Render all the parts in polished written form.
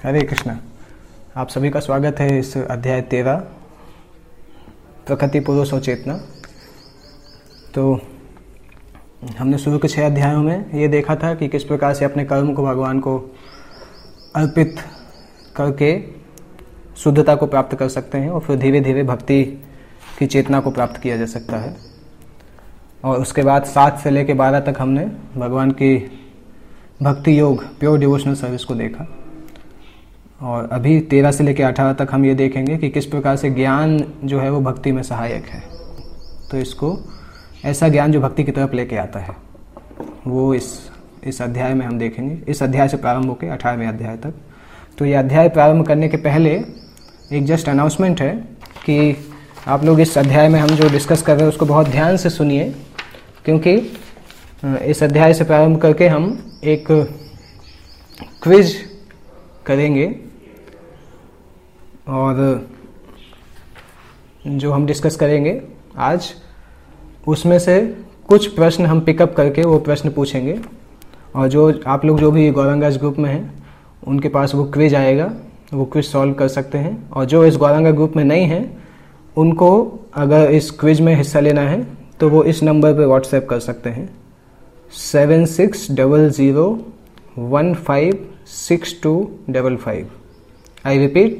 हरे कृष्णा। आप सभी का स्वागत है इस अध्याय 13 प्रकृति पुरुष और चेतना। तो हमने शुरू के 6 अध्यायों में ये देखा था कि किस प्रकार से अपने कर्म को भगवान को अर्पित करके शुद्धता को प्राप्त कर सकते हैं और फिर धीरे धीरे भक्ति की चेतना को प्राप्त किया जा सकता है। और उसके बाद 7 से लेकर 12 तक हमने भगवान की भक्ति योग प्योर डिवोशनल सर्विस को देखा। और अभी 13 से लेकर 18 तक हम ये देखेंगे कि किस प्रकार से ज्ञान जो है वो भक्ति में सहायक है। तो इसको ऐसा ज्ञान जो भक्ति की तरफ लेके आता है वो इस अध्याय में हम देखेंगे। इस अध्याय से प्रारंभ होकर 18वें अध्याय तक। तो ये अध्याय प्रारंभ करने के पहले एक जस्ट अनाउंसमेंट है कि आप लोग इस अध्याय में हम जो डिस्कस कर रहे हैं उसको बहुत ध्यान से सुनिए, क्योंकि इस अध्याय से प्रारंभ करके हम एक क्विज करेंगे और जो हम डिस्कस करेंगे आज उसमें से कुछ प्रश्न हम पिकअप करके वो प्रश्न पूछेंगे। और जो आप लोग जो भी गौरंगाज ग्रुप में हैं उनके पास वो क्विज आएगा, वो क्विज सॉल्व कर सकते हैं। और जो इस गौरंगा ग्रुप में नहीं हैं उनको अगर इस क्विज में हिस्सा लेना है तो वो इस नंबर पे व्हाट्सएप कर सकते हैं 7600156255। I repeat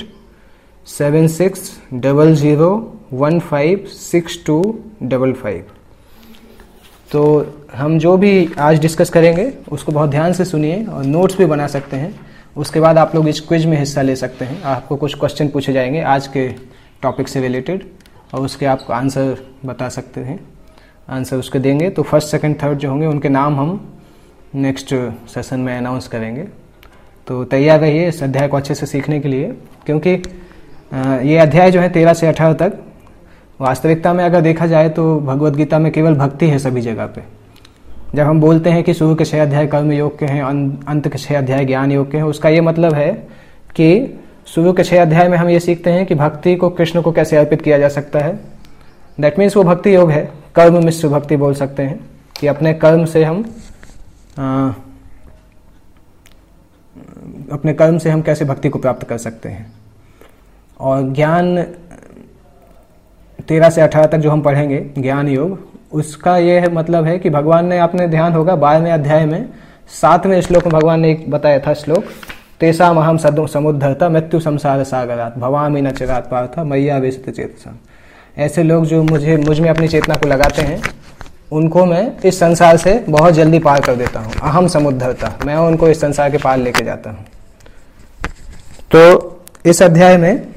7600156255। तो हम जो भी आज डिस्कस करेंगे उसको बहुत ध्यान से सुनिए और नोट्स भी बना सकते हैं। उसके बाद आप लोग इस क्विज में हिस्सा ले सकते हैं। आपको कुछ क्वेश्चन पूछे जाएंगे आज के टॉपिक से रिलेटेड और उसके आप आंसर बता सकते हैं, आंसर उसके देंगे। तो फर्स्ट सेकंड थर्ड जो होंगे उनके नाम हम नेक्स्ट सेशन में अनाउंस करेंगे। तो तैयार रहिए इस अध्याय को अच्छे से सीखने के लिए, क्योंकि ये अध्याय जो है 13 से 18 तक वास्तविकता में अगर देखा जाए तो भगवद गीता में केवल भक्ति है सभी जगह पे। जब हम बोलते हैं कि शुरू के 6 अध्याय कर्म योग के हैं, अंत के 6 अध्याय ज्ञान योग के हैं, उसका ये मतलब है कि शुरू के 6 अध्याय में हम ये सीखते हैं कि भक्ति को कृष्ण को कैसे अर्पित किया जा सकता है। दैट मीन्स वो भक्ति योग है, कर्म मिश्र भक्ति बोल सकते हैं कि अपने कर्म से हम कैसे भक्ति को प्राप्त कर सकते हैं। और ज्ञान 13 से 18 तक जो हम पढ़ेंगे ज्ञान योग, उसका यह मतलब है कि भगवान ने आपने ध्यान होगा 12वें अध्याय में 7वें श्लोक में भगवान ने एक बताया था श्लोक, तेषाम अहं समुद्धरता मृत्यु संसार सागरात भवामि न चिरात् पार्थ मय्या वेशित चेतसा। ऐसे लोग जो मुझ में अपनी चेतना को लगाते हैं उनको मैं इस संसार से बहुत जल्दी पार कर देता हूँ। अहम समुद्धरता, मैं उनको इस संसार के पार लेके जाता हूँ। तो इस अध्याय में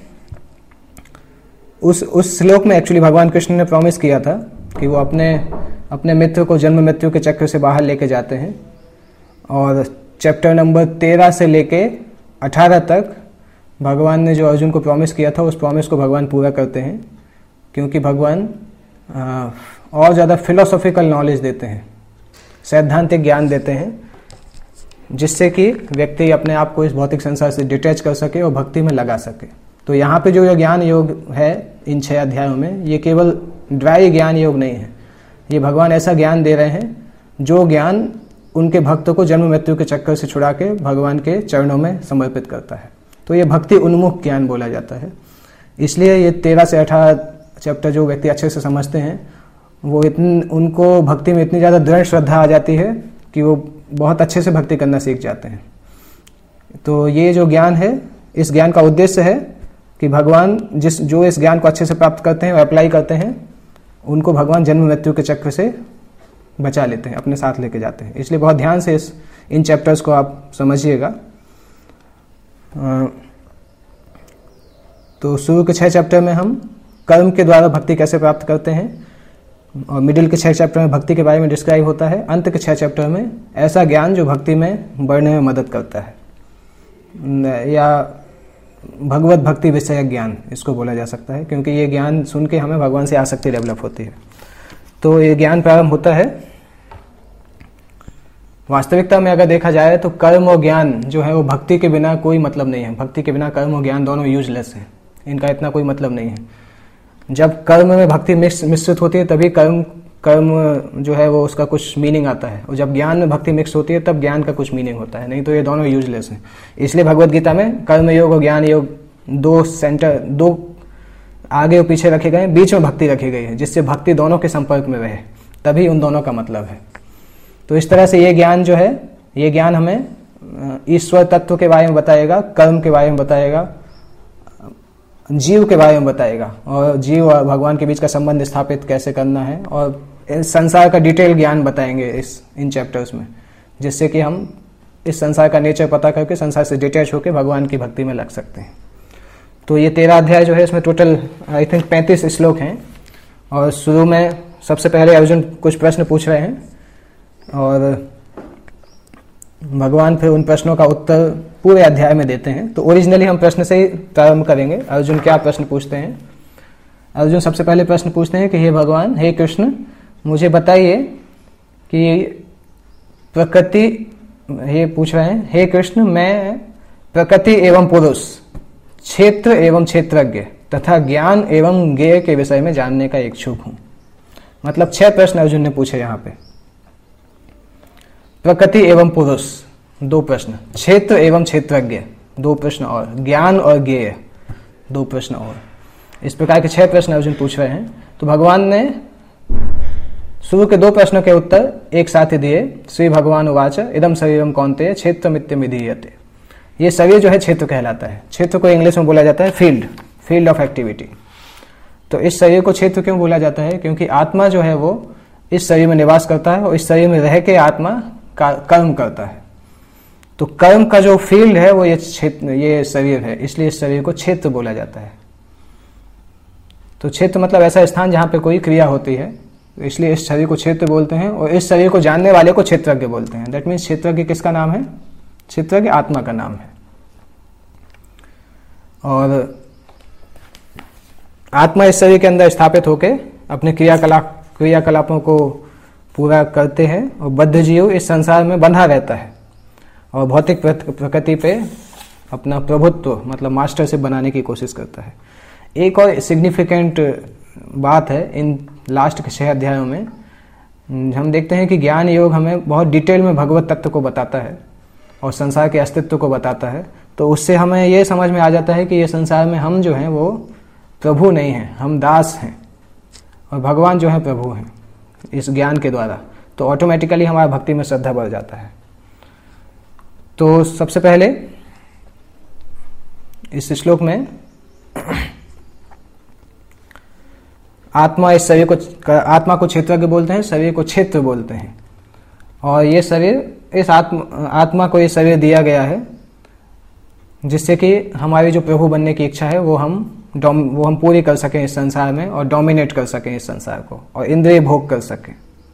उस श्लोक में एक्चुअली भगवान कृष्ण ने प्रॉमिस किया था कि वो अपने मित्र को जन्म मृत्यु के चक्र से बाहर लेके जाते हैं। और चैप्टर नंबर 13 से लेके 18 तक भगवान ने जो अर्जुन को प्रॉमिस किया था उस प्रॉमिस को भगवान पूरा करते हैं, क्योंकि भगवान और ज़्यादा फिलोसॉफिकल नॉलेज देते हैं, सैद्धांतिक ज्ञान देते हैं, जिससे कि व्यक्ति अपने आप को इस भौतिक संसार से डिटैच कर सके और भक्ति में लगा सके। तो यहाँ पे जो ज्ञान योग है इन 6 अध्यायों में, ये केवल ड्राई ज्ञान योग नहीं है। ये भगवान ऐसा ज्ञान दे रहे हैं जो ज्ञान उनके भक्तों को जन्म मृत्यु के चक्कर से छुड़ा के भगवान के चरणों में समर्पित करता है। तो ये भक्ति उन्मुख ज्ञान बोला जाता है। इसलिए ये 13 से 18 चैप्टर जो व्यक्ति अच्छे से समझते हैं वो उनको भक्ति में इतनी ज़्यादा दृढ़ श्रद्धा आ जाती है कि वो बहुत अच्छे से भक्ति करना सीख जाते हैं। तो ये जो ज्ञान है, इस ज्ञान का उद्देश्य है कि भगवान जो इस ज्ञान को अच्छे से प्राप्त करते हैं और अप्लाई करते हैं उनको भगवान जन्म मृत्यु के चक्र से बचा लेते हैं, अपने साथ लेके जाते हैं। इसलिए बहुत ध्यान से इन चैप्टर्स को आप समझिएगा। तो शुरू के 6 चैप्टर में हम कर्म के द्वारा भक्ति कैसे प्राप्त करते हैं, और मिडिल के 6 चैप्टर में भक्ति के बारे में डिस्क्राइब होता है। अंत के 6 चैप्टर में ऐसा ज्ञान जो भक्ति में बढ़ने में मदद करता है, या भगवत भक्ति विषयक ज्ञान इसको बोला जा सकता है, क्योंकि ये ज्ञान सुन के हमें भगवान से आसक्ति डेवलप होती है। तो ये ज्ञान प्रारंभ होता है। वास्तविकता में अगर देखा जाए तो कर्म और ज्ञान जो है वो भक्ति के बिना कोई मतलब नहीं है। भक्ति के बिना कर्म और ज्ञान दोनों यूजलेस हैं, इनका इतना कोई मतलब नहीं है। जब कर्म में भक्ति मिश्रित होती है तभी कर्म कर्म जो है वो उसका कुछ मीनिंग आता है, और जब ज्ञान में भक्ति मिक्स होती है तब ज्ञान का कुछ मीनिंग होता है, नहीं तो ये दोनों यूजलेस हैं। इसलिए भगवत गीता में कर्म योग और ज्ञान योग दो आगे और पीछे रखे गए हैं, बीच में भक्ति रखी गई है, जिससे भक्ति दोनों के संपर्क में रहे, तभी उन दोनों का मतलब है। तो इस तरह से ये ज्ञान जो है, ये ज्ञान हमें ईश्वर तत्व के बारे में बताएगा, कर्म के बारे में बताएगा, जीव के बारे में बताएगा, और जीव और भगवान के बीच का संबंध स्थापित कैसे करना है, और संसार का डिटेल ज्ञान बताएंगे इन चैप्टर्स में, जिससे कि हम इस संसार का नेचर पता करके संसार से डिटैच होकर भगवान की भक्ति में लग सकते हैं। तो ये 13 अध्याय जो है, इसमें टोटल आई थिंक 35 श्लोक हैं। और शुरू में सबसे पहले अर्जुन कुछ प्रश्न पूछ रहे हैं, और भगवान फिर उन प्रश्नों का उत्तर पूरे अध्याय में देते हैं। तो ओरिजिनली हम प्रश्न से ही प्रारंभ करेंगे। अर्जुन क्या प्रश्न पूछते हैं? अर्जुन सबसे पहले प्रश्न पूछते हैं कि हे भगवान, हे कृष्ण, मुझे बताइए कि प्रकृति, ये पूछ रहे हैं, हे कृष्ण, मैं प्रकृति एवं पुरुष, क्षेत्र एवं क्षेत्रज्ञ तथा ज्ञान एवं ज्ञेय के विषय में जानने का इच्छुक हूं। मतलब 6 प्रश्न अर्जुन ने पूछे यहाँ पे। प्रकृति एवं पुरुष 2 प्रश्न, क्षेत्र एवं क्षेत्रज्ञ 2 प्रश्न, और ज्ञान और ज्ञेय 2 प्रश्न, और इस प्रकार के 6 प्रश्न अर्जुन पूछ रहे हैं। तो भगवान ने शुरू के 2 प्रश्नों के उत्तर एक साथ ही दिए। श्री भगवान उवाच इदम शरीरम कौन्तेय क्षेत्रमित्यभिधीयते। ये शरीर जो है क्षेत्र कहलाता है। क्षेत्र को इंग्लिश में बोला जाता है फील्ड ऑफ एक्टिविटी। तो इस शरीर को क्षेत्र क्यों बोला जाता है? क्योंकि आत्मा जो है वो इस शरीर में निवास करता है, और इस शरीर में रह के आत्मा कर्म करता है। तो कर्म का जो फील्ड है वो ये शरीर है, इसलिए इस शरीर को क्षेत्र बोला जाता है। तो क्षेत्र मतलब ऐसा स्थान जहां पे कोई क्रिया होती है, इसलिए इस शरीर को क्षेत्र बोलते हैं, और इस शरीर को जानने वाले को क्षेत्रज्ञ बोलते हैं। दैट मीन्स क्षेत्रज्ञ किसका नाम है? क्षेत्रज्ञ आत्मा का नाम है। और आत्मा इस शरीर के अंदर स्थापित होकर अपने क्रियाकलापों को पूरा करते हैं, और बद्ध जीव इस संसार में बंधा रहता है और भौतिक प्रकृति पे अपना प्रभुत्व मतलब मास्टरशिप बनाने की कोशिश करता है। एक और सिग्निफिकेंट बात है, इन लास्ट के 6 अध्यायों में हम देखते हैं कि ज्ञान योग हमें बहुत डिटेल में भगवत तत्व को बताता है और संसार के अस्तित्व को बताता है। तो उससे हमें ये समझ में आ जाता है कि ये संसार में हम जो हैं वो प्रभु नहीं हैं, हम दास हैं, और भगवान जो है प्रभु हैं इस ज्ञान के द्वारा। तो ऑटोमेटिकली हमारा भक्ति में श्रद्धा बढ़ जाता है। तो सबसे पहले इस श्लोक में आत्मा को क्षेत्रज्ञ बोलते हैं, शरीर को क्षेत्र बोलते हैं। और ये शरीर, इस आत्मा को ये शरीर दिया गया है जिससे कि हमारी जो प्रभु बनने की इच्छा है वो हम पूरी कर सकें इस संसार में, और डोमिनेट कर सकें इस संसार को, और इंद्रिय भोग कर सकें।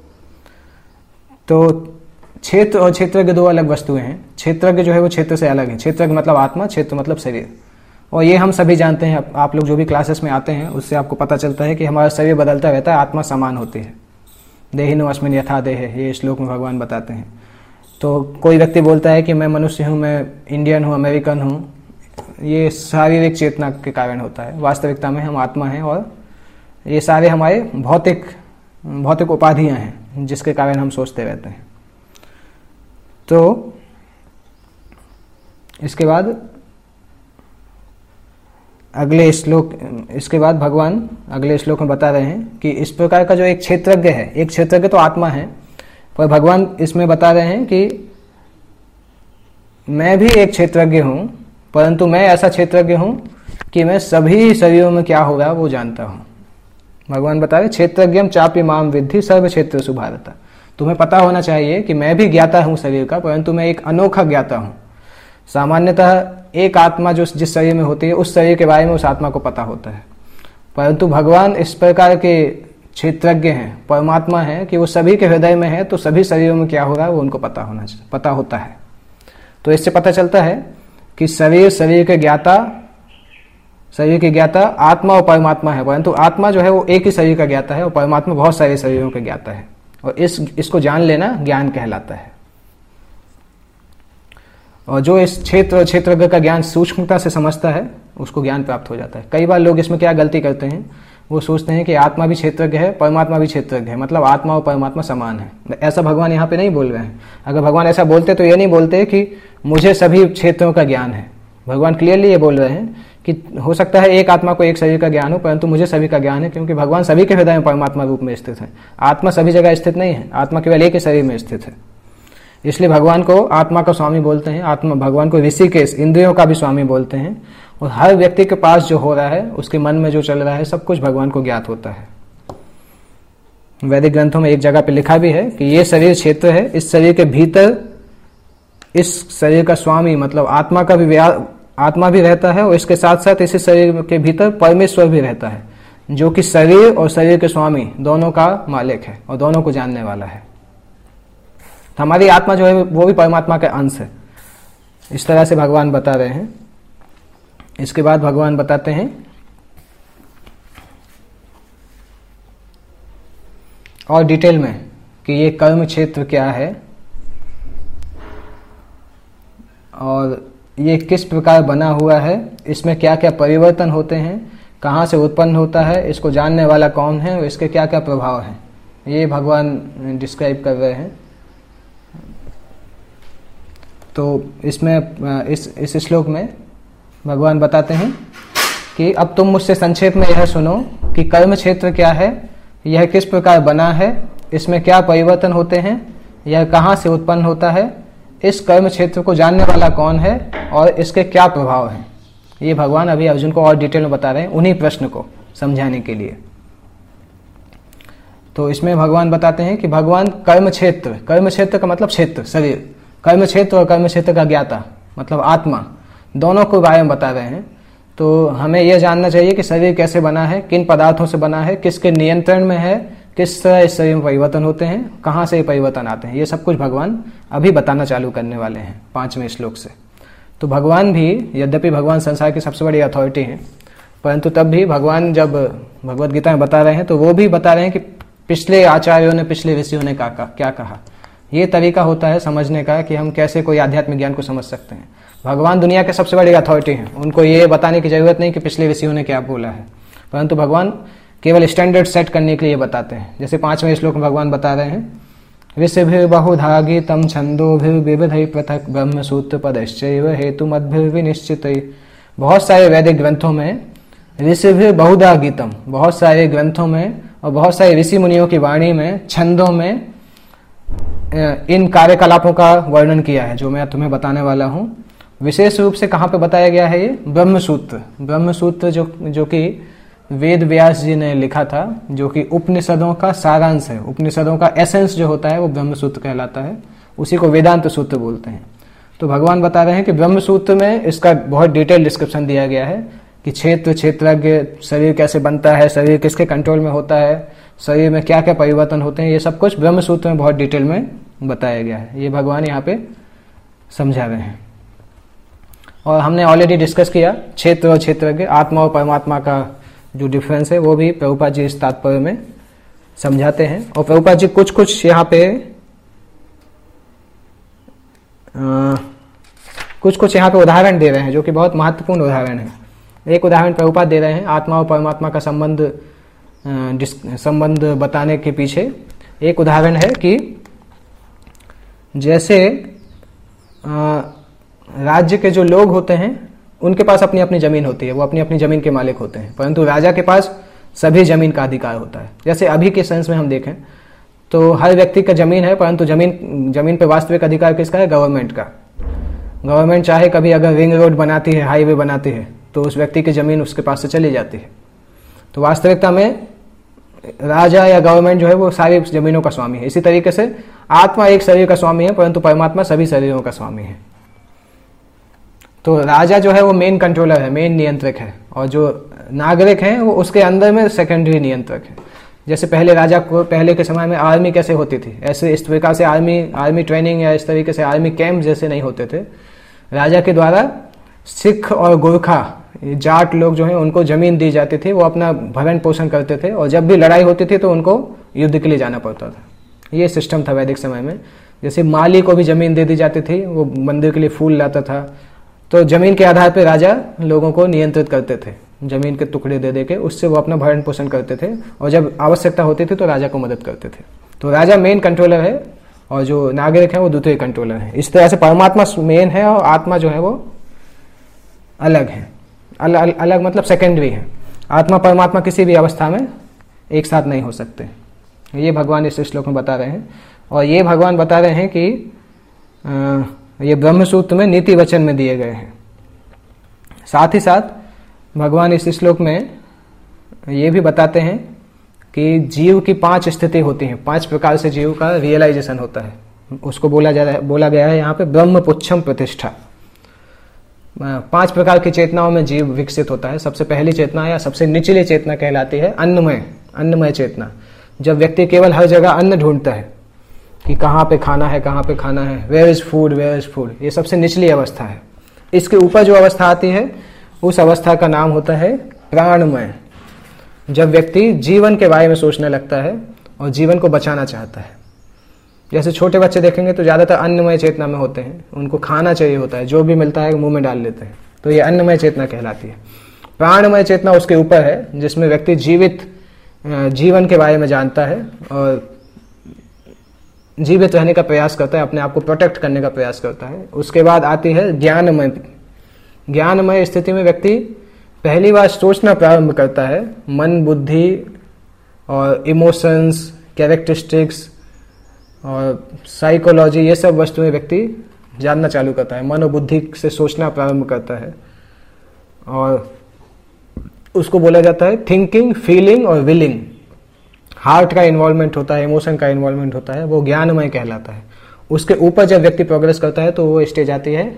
तो क्षेत्र और क्षेत्रज्ञ 2 अलग वस्तुएं हैं। क्षेत्रज्ञ जो है वो क्षेत्र से अलग है। क्षेत्रज्ञ मतलब आत्मा, क्षेत्र मतलब शरीर। और ये हम सभी जानते हैं, आप लोग जो भी क्लासेस में आते हैं उससे आपको पता चलता है कि हमारा शरीर बदलता रहता है, आत्मा समान होती है। देहिनो अस्मिन् यथा देह, ये श्लोक में भगवान बताते हैं। तो कोई व्यक्ति बोलता है कि मैं मनुष्य हूँ, मैं इंडियन हूँ, अमेरिकन हूँ, ये शारीरिक चेतना के कारण होता है। वास्तविकता में हम आत्मा हैं, और ये सारे हमारे भौतिक उपाधियां हैं जिसके कारण हम सोचते रहते हैं। तो इसके बाद भगवान अगले श्लोक में बता रहे हैं कि इस प्रकार का जो एक क्षेत्रज्ञ है, एक क्षेत्रज्ञ तो आत्मा है, पर भगवान इसमें बता रहे हैं कि मैं भी एक क्षेत्रज्ञ हूं, परंतु मैं ऐसा क्षेत्रज्ञ हूं कि मैं सभी शरीरों में क्या हो रहा है वो जानता हूं। भगवान बता रहे क्षेत्रज्ञम चापि माम विद्धि सर्व क्षेत्रेषु भारत। तुम्हें पता होना चाहिए कि मैं भी ज्ञाता हूं शरीर का, परंतु मैं एक अनोखा ज्ञाता हूं। सामान्यतः एक आत्मा जो जिस शरीर में होती है उस शरीर के बारे में उस आत्मा को पता होता है, परंतु भगवान इस प्रकार के क्षेत्रज्ञ हैं, परमात्मा है कि वो सभी के हृदय में है, तो सभी शरीरों में क्या हो रहा है वो उनको पता होता है। तो इससे पता चलता है कि शरीर के ज्ञाता आत्मा और परमात्मा है, परंतु आत्मा जो है वो एक ही शरीर का ज्ञाता है और परमात्मा बहुत सारे शरीरों के ज्ञाता है, और इसको जान लेना ज्ञान कहलाता है। और जो इस क्षेत्र और क्षेत्रज्ञ का ज्ञान सूक्ष्मता से समझता है उसको ज्ञान प्राप्त हो जाता है। कई बार लोग इसमें क्या गलती करते हैं, वो सोचते हैं कि आत्मा भी क्षेत्रज्ञ है, परमात्मा भी क्षेत्रज्ञ है, मतलब आत्मा और परमात्मा समान है। ऐसा भगवान यहाँ पे नहीं बोल रहे हैं। अगर भगवान ऐसा बोलते तो ये नहीं बोलते कि मुझे सभी क्षेत्रों का ज्ञान है। भगवान क्लियरली ये बोल रहे हैं कि हो सकता है एक आत्मा को एक शरीर का ज्ञान हो, परंतु मुझे सभी का ज्ञान है, क्योंकि भगवान सभी के हृदय में परमात्मा रूप में स्थित है। आत्मा सभी जगह स्थित नहीं है, आत्मा केवल एक ही शरीर में स्थित है। इसलिए भगवान को आत्मा का स्वामी बोलते हैं। आत्मा भगवान को ऋषिकेश, इंद्रियों का भी स्वामी बोलते हैं। और हर व्यक्ति के पास जो हो रहा है, उसके मन में जो चल रहा है, सब कुछ भगवान को ज्ञात होता है। वैदिक ग्रंथों में एक जगह पे लिखा भी है कि ये शरीर क्षेत्र है, इस शरीर के भीतर इस शरीर का स्वामी मतलब आत्मा भी रहता है, और इसके साथ साथ इसी शरीर के भीतर परमेश्वर भी रहता है, जो कि शरीर और शरीर के स्वामी दोनों का मालिक है और दोनों को जानने वाला है। तो हमारी आत्मा जो है वो भी परमात्मा का अंश है। इस तरह से भगवान बता रहे हैं। इसके बाद भगवान बताते हैं और डिटेल में कि ये कर्म क्षेत्र क्या है और ये किस प्रकार बना हुआ है, इसमें क्या क्या परिवर्तन होते हैं, कहाँ से उत्पन्न होता है, इसको जानने वाला कौन है और इसके क्या क्या प्रभाव हैं, ये भगवान डिस्क्राइब कर रहे हैं। तो इसमें इस श्लोक में भगवान बताते हैं कि अब तुम मुझसे संक्षेप में यह सुनो कि कर्म क्षेत्र क्या है, यह किस प्रकार बना है, इसमें क्या परिवर्तन होते हैं, यह कहाँ से उत्पन्न होता है, इस कर्म क्षेत्र को जानने वाला कौन है और इसके क्या प्रभाव हैं। ये भगवान अभी अर्जुन को और डिटेल में बता रहे हैं उन्हीं प्रश्न को समझाने के लिए। तो इसमें भगवान बताते हैं कि भगवान कर्म क्षेत्र का मतलब क्षेत्र, शरीर, कर्म क्षेत्र और कर्म क्षेत्र का ज्ञाता मतलब आत्मा, दोनों को बारे में बता रहे हैं। तो हमें यह जानना चाहिए कि शरीर कैसे बना है, किन पदार्थों से बना है, किसके नियंत्रण में है, किस तरह इस शरीर में परिवर्तन होते हैं, कहाँ से ये परिवर्तन आते हैं, ये सब कुछ भगवान अभी बताना चालू करने वाले हैं 5वें श्लोक से। तो भगवान भी, यद्यपि भगवान संसार की सबसे बड़ी अथॉरिटी हैं, परंतु तब भी भगवान जब भगवद गीता में बता रहे हैं तो वो भी बता रहे हैं कि पिछले आचार्यों ने, पिछले ऋषियों ने क्या कहा। ये तरीका होता है समझने का कि हम कैसे कोई आध्यात्मिक ज्ञान को समझ सकते हैं। भगवान दुनिया के सबसे बड़ी अथॉरिटी हैं, उनको ये बताने की जरूरत नहीं कि पिछले ऋषियों ने क्या बोला है, परंतु भगवान केवल स्टैंडर्ड सेट करने के लिए बताते हैं। जैसे 5वें श्लोक में भगवान बता रहे हैं, ऋषिभिर्बहुधा गीतं छन्दोभिर्विविधैः पृथक् ब्रह्मसूत्र पदश्चैव हेतुमद्भिर्विनिश्चितैः। बहुत सारे वैदिक ग्रंथों में ऋषिभिर्बहुधा गीतं, बहुत सारे ग्रंथों में और बहुत सारे ऋषि मुनियों की वाणी में, छंदों में इन कार्यकलापों का वर्णन किया है जो मैं तुम्हें बताने वाला हूँ। विशेष रूप से कहाँ पे बताया गया है ये? ब्रह्मसूत्र जो कि वेद व्यास जी ने लिखा था, जो कि उपनिषदों का सारांश है। उपनिषदों का एसेंस जो होता है वो ब्रह्मसूत्र कहलाता है, उसी को वेदांत सूत्र बोलते हैं। तो भगवान बता रहे हैं कि ब्रह्मसूत्र में इसका बहुत डिटेल डिस्क्रिप्शन दिया गया है कि क्षेत्रज्ञ, शरीर कैसे बनता है, शरीर किसके कंट्रोल में होता है, शरीर में क्या क्या परिवर्तन होते हैं, ये सब कुछ ब्रह्मसूत्र में बहुत डिटेल में बताया गया है। ये भगवान यहाँ पे समझा रहे हैं। और हमने ऑलरेडी डिस्कस किया क्षेत्र और क्षेत्रज्ञ, आत्मा और परमात्मा का जो डिफरेंस है वो भी प्रभुपाद जी इस तात्पर्य में समझाते हैं। और प्रभुपाद जी कुछ यहाँ पे कुछ यहाँ पे उदाहरण दे रहे हैं जो कि बहुत महत्वपूर्ण उदाहरण है। एक उदाहरण प्रभुपाद दे रहे हैं आत्मा और परमात्मा का संबंध बताने के पीछे। एक उदाहरण है कि जैसे राज्य के जो लोग होते हैं उनके पास अपनी अपनी जमीन होती है, वो अपनी अपनी जमीन के मालिक होते हैं, परंतु राजा के पास सभी जमीन का अधिकार होता है। जैसे अभी के सेंस में हम देखें तो हर व्यक्ति का जमीन है, परंतु जमीन पे वास्तविक अधिकार किसका है? गवर्नमेंट का। गवर्नमेंट चाहे कभी अगर रिंग रोड बनाती है, हाईवे बनाती है, तो उस व्यक्ति की जमीन उसके पास से चली जाती है। तो वास्तविकता में राजा या गवर्नमेंट जो है वो सारी जमीनों का स्वामी है। इसी तरीके से आत्मा एक शरीर का स्वामी है, परंतु परमात्मा सभी शरीरों का स्वामी है। तो राजा जो है वो मेन कंट्रोलर है, मेन नियंत्रक है, और जो नागरिक हैं वो उसके अंदर में सेकेंडरी नियंत्रक है। जैसे पहले राजा को, पहले के समय में आर्मी कैसे होती थी, ऐसे इस प्रकार से आर्मी ट्रेनिंग या इस तरीके से आर्मी कैंप जैसे नहीं होते थे। राजा के द्वारा सिख और गोरखा, जाट लोग जो हैं उनको जमीन दी जाती थी, वो अपना भरण पोषण करते थे, और जब भी लड़ाई होती थी तो उनको युद्ध के लिए जाना पड़ता था। ये सिस्टम था वैदिक समय में। जैसे माली को भी जमीन दे दी जाती थी, वो मंदिर के लिए फूल लाता था। तो जमीन के आधार पर राजा लोगों को नियंत्रित करते थे, जमीन के टुकड़े दे दे के उससे वो अपना भरण पोषण करते थे, और जब आवश्यकता होती थी तो राजा को मदद करते थे। तो राजा मेन कंट्रोलर है और जो नागरिक है वो दूसरे कंट्रोलर है। इस तरह से परमात्मा मेन है और आत्मा जो है वो अलग है। अलग मतलब सेकेंडरी है। आत्मा परमात्मा किसी भी अवस्था में एक साथ नहीं हो सकते। ये भगवान इस श्लोक में बता रहे हैं, और ये भगवान बता रहे हैं कि ये ब्रह्मसूत्र में नीति वचन में दिए गए हैं। साथ ही साथ भगवान इस श्लोक में ये भी बताते हैं कि जीव की 5 स्थिति होती हैं, 5 प्रकार से जीव का रियलाइजेशन होता है। उसको बोला गया है यहाँ पे ब्रह्म पुच्छम प्रतिष्ठा। 5 प्रकार की चेतनाओं में जीव विकसित होता है। सबसे पहली चेतना या सबसे निचली चेतना कहलाती है अन्नमय चेतना। जब व्यक्ति केवल हर जगह अन्न ढूंढता है कि कहाँ पे खाना है, कहाँ पे खाना है, वेयर इज फूड, ये सबसे निचली अवस्था है। इसके ऊपर जो अवस्था आती है उस अवस्था का नाम होता है प्राणमय। जब व्यक्ति जीवन के बारे में सोचने लगता है और जीवन को बचाना चाहता है। जैसे छोटे बच्चे देखेंगे तो ज्यादातर अन्नमय चेतना में होते हैं, उनको खाना चाहिए होता है, जो भी मिलता है मुंह में डाल लेते हैं, तो ये अन्नमय चेतना कहलाती है। प्राणमय चेतना उसके ऊपर है, जिसमें व्यक्ति जीवन के बारे में जानता है और जीवित रहने का प्रयास करता है, अपने आप को प्रोटेक्ट करने का प्रयास करता है। उसके बाद आती है ज्ञानमय स्थिति में व्यक्ति पहली बार सोचना प्रारंभ करता है। मन, बुद्धि और इमोशंस, कैरेक्टरिस्टिक्स और साइकोलॉजी, ये सब वस्तुएं व्यक्ति जानना चालू करता है, मन और बुद्धि से सोचना प्रारंभ करता है, और उसको बोला जाता है थिंकिंग, फीलिंग और विलिंग। हार्ट का इन्वॉल्वमेंट होता है, इमोशन का इन्वॉल्वमेंट होता है, वो ज्ञानमय कहलाता है। उसके ऊपर जब व्यक्ति प्रोग्रेस करता है तो वो स्टेज आती है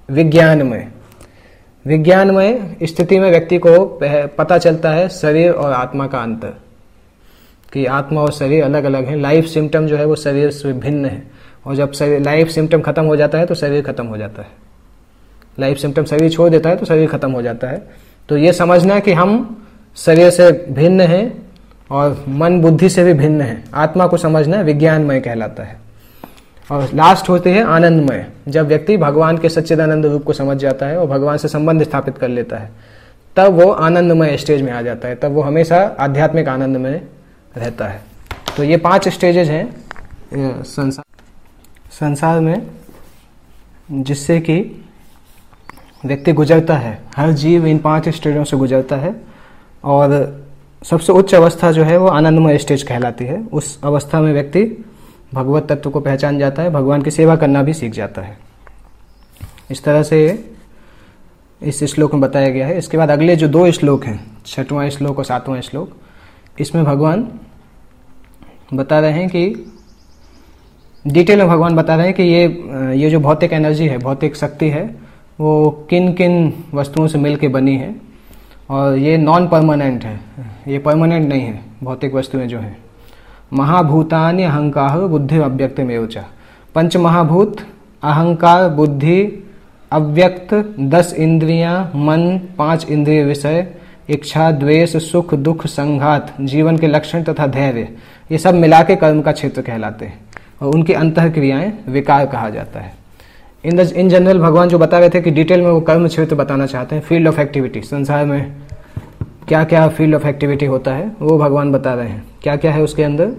विज्ञानमय स्थिति में व्यक्ति को पता चलता है शरीर और आत्मा का अंतर, कि आत्मा और शरीर अलग अलग हैं। लाइफ सिम्टम जो है वो शरीर से भिन्न है, और जब लाइफ सिम्टम खत्म हो जाता है तो शरीर खत्म हो जाता है। लाइफ सिम्टम शरीर छोड़ देता है तो शरीर खत्म हो जाता है। तो ये समझना कि हम शरीर से भिन्न हैं और मन बुद्धि से भी भिन्न है, आत्मा को समझना विज्ञानमय कहलाता है। और लास्ट होती है आनंदमय। जब व्यक्ति भगवान के सच्चिदानंद रूप को समझ जाता है और भगवान से संबंध स्थापित कर लेता है, तब वो आनंदमय स्टेज में आ जाता है, तब वो हमेशा आध्यात्मिक आनंद में रहता है। तो ये 5 स्टेजेज हैं संसार में, जिससे कि व्यक्ति गुजरता है। हर जीव इन 5 स्टेजों से गुजरता है, और सबसे उच्च अवस्था जो है वो आनंदमय स्टेज कहलाती है। उस अवस्था में व्यक्ति भगवत तत्व को पहचान जाता है, भगवान की सेवा करना भी सीख जाता है। इस तरह से इस श्लोक में बताया गया है। इसके बाद अगले जो 2 श्लोक हैं, 6वां श्लोक और 7वां श्लोक, इसमें भगवान बता रहे हैं कि डिटेल में भगवान बता रहे हैं कि ये जो भौतिक एनर्जी है, भौतिक शक्ति है, वो किन किन वस्तुओं से मिलके बनी है, और ये नॉन परमानेंट है, ये परमानेंट नहीं है। भौतिक वस्तुएं जो हैं, महाभूतानि अहंकार बुद्धि अव्यक्त में च। 5 महाभूत, अहंकार, बुद्धि, अव्यक्त, 10 इंद्रियां, मन, 5 इंद्रिय विषय, इच्छा, द्वेष, सुख, दुख, संघात, जीवन के लक्षण तथा धैर्य, ये सब मिला के कर्म का क्षेत्र कहलाते हैं, और उनकी अंतः क्रियाएं विकार कहा जाता है। इन जनरल भगवान जो बता रहे थे कि डिटेल में वो कर्म क्षेत्र बताना चाहते हैं, फील्ड ऑफ एक्टिविटी, संसार में क्या क्या फील्ड ऑफ एक्टिविटी होता है वो भगवान बता रहे हैं। क्या क्या है उसके अंदर,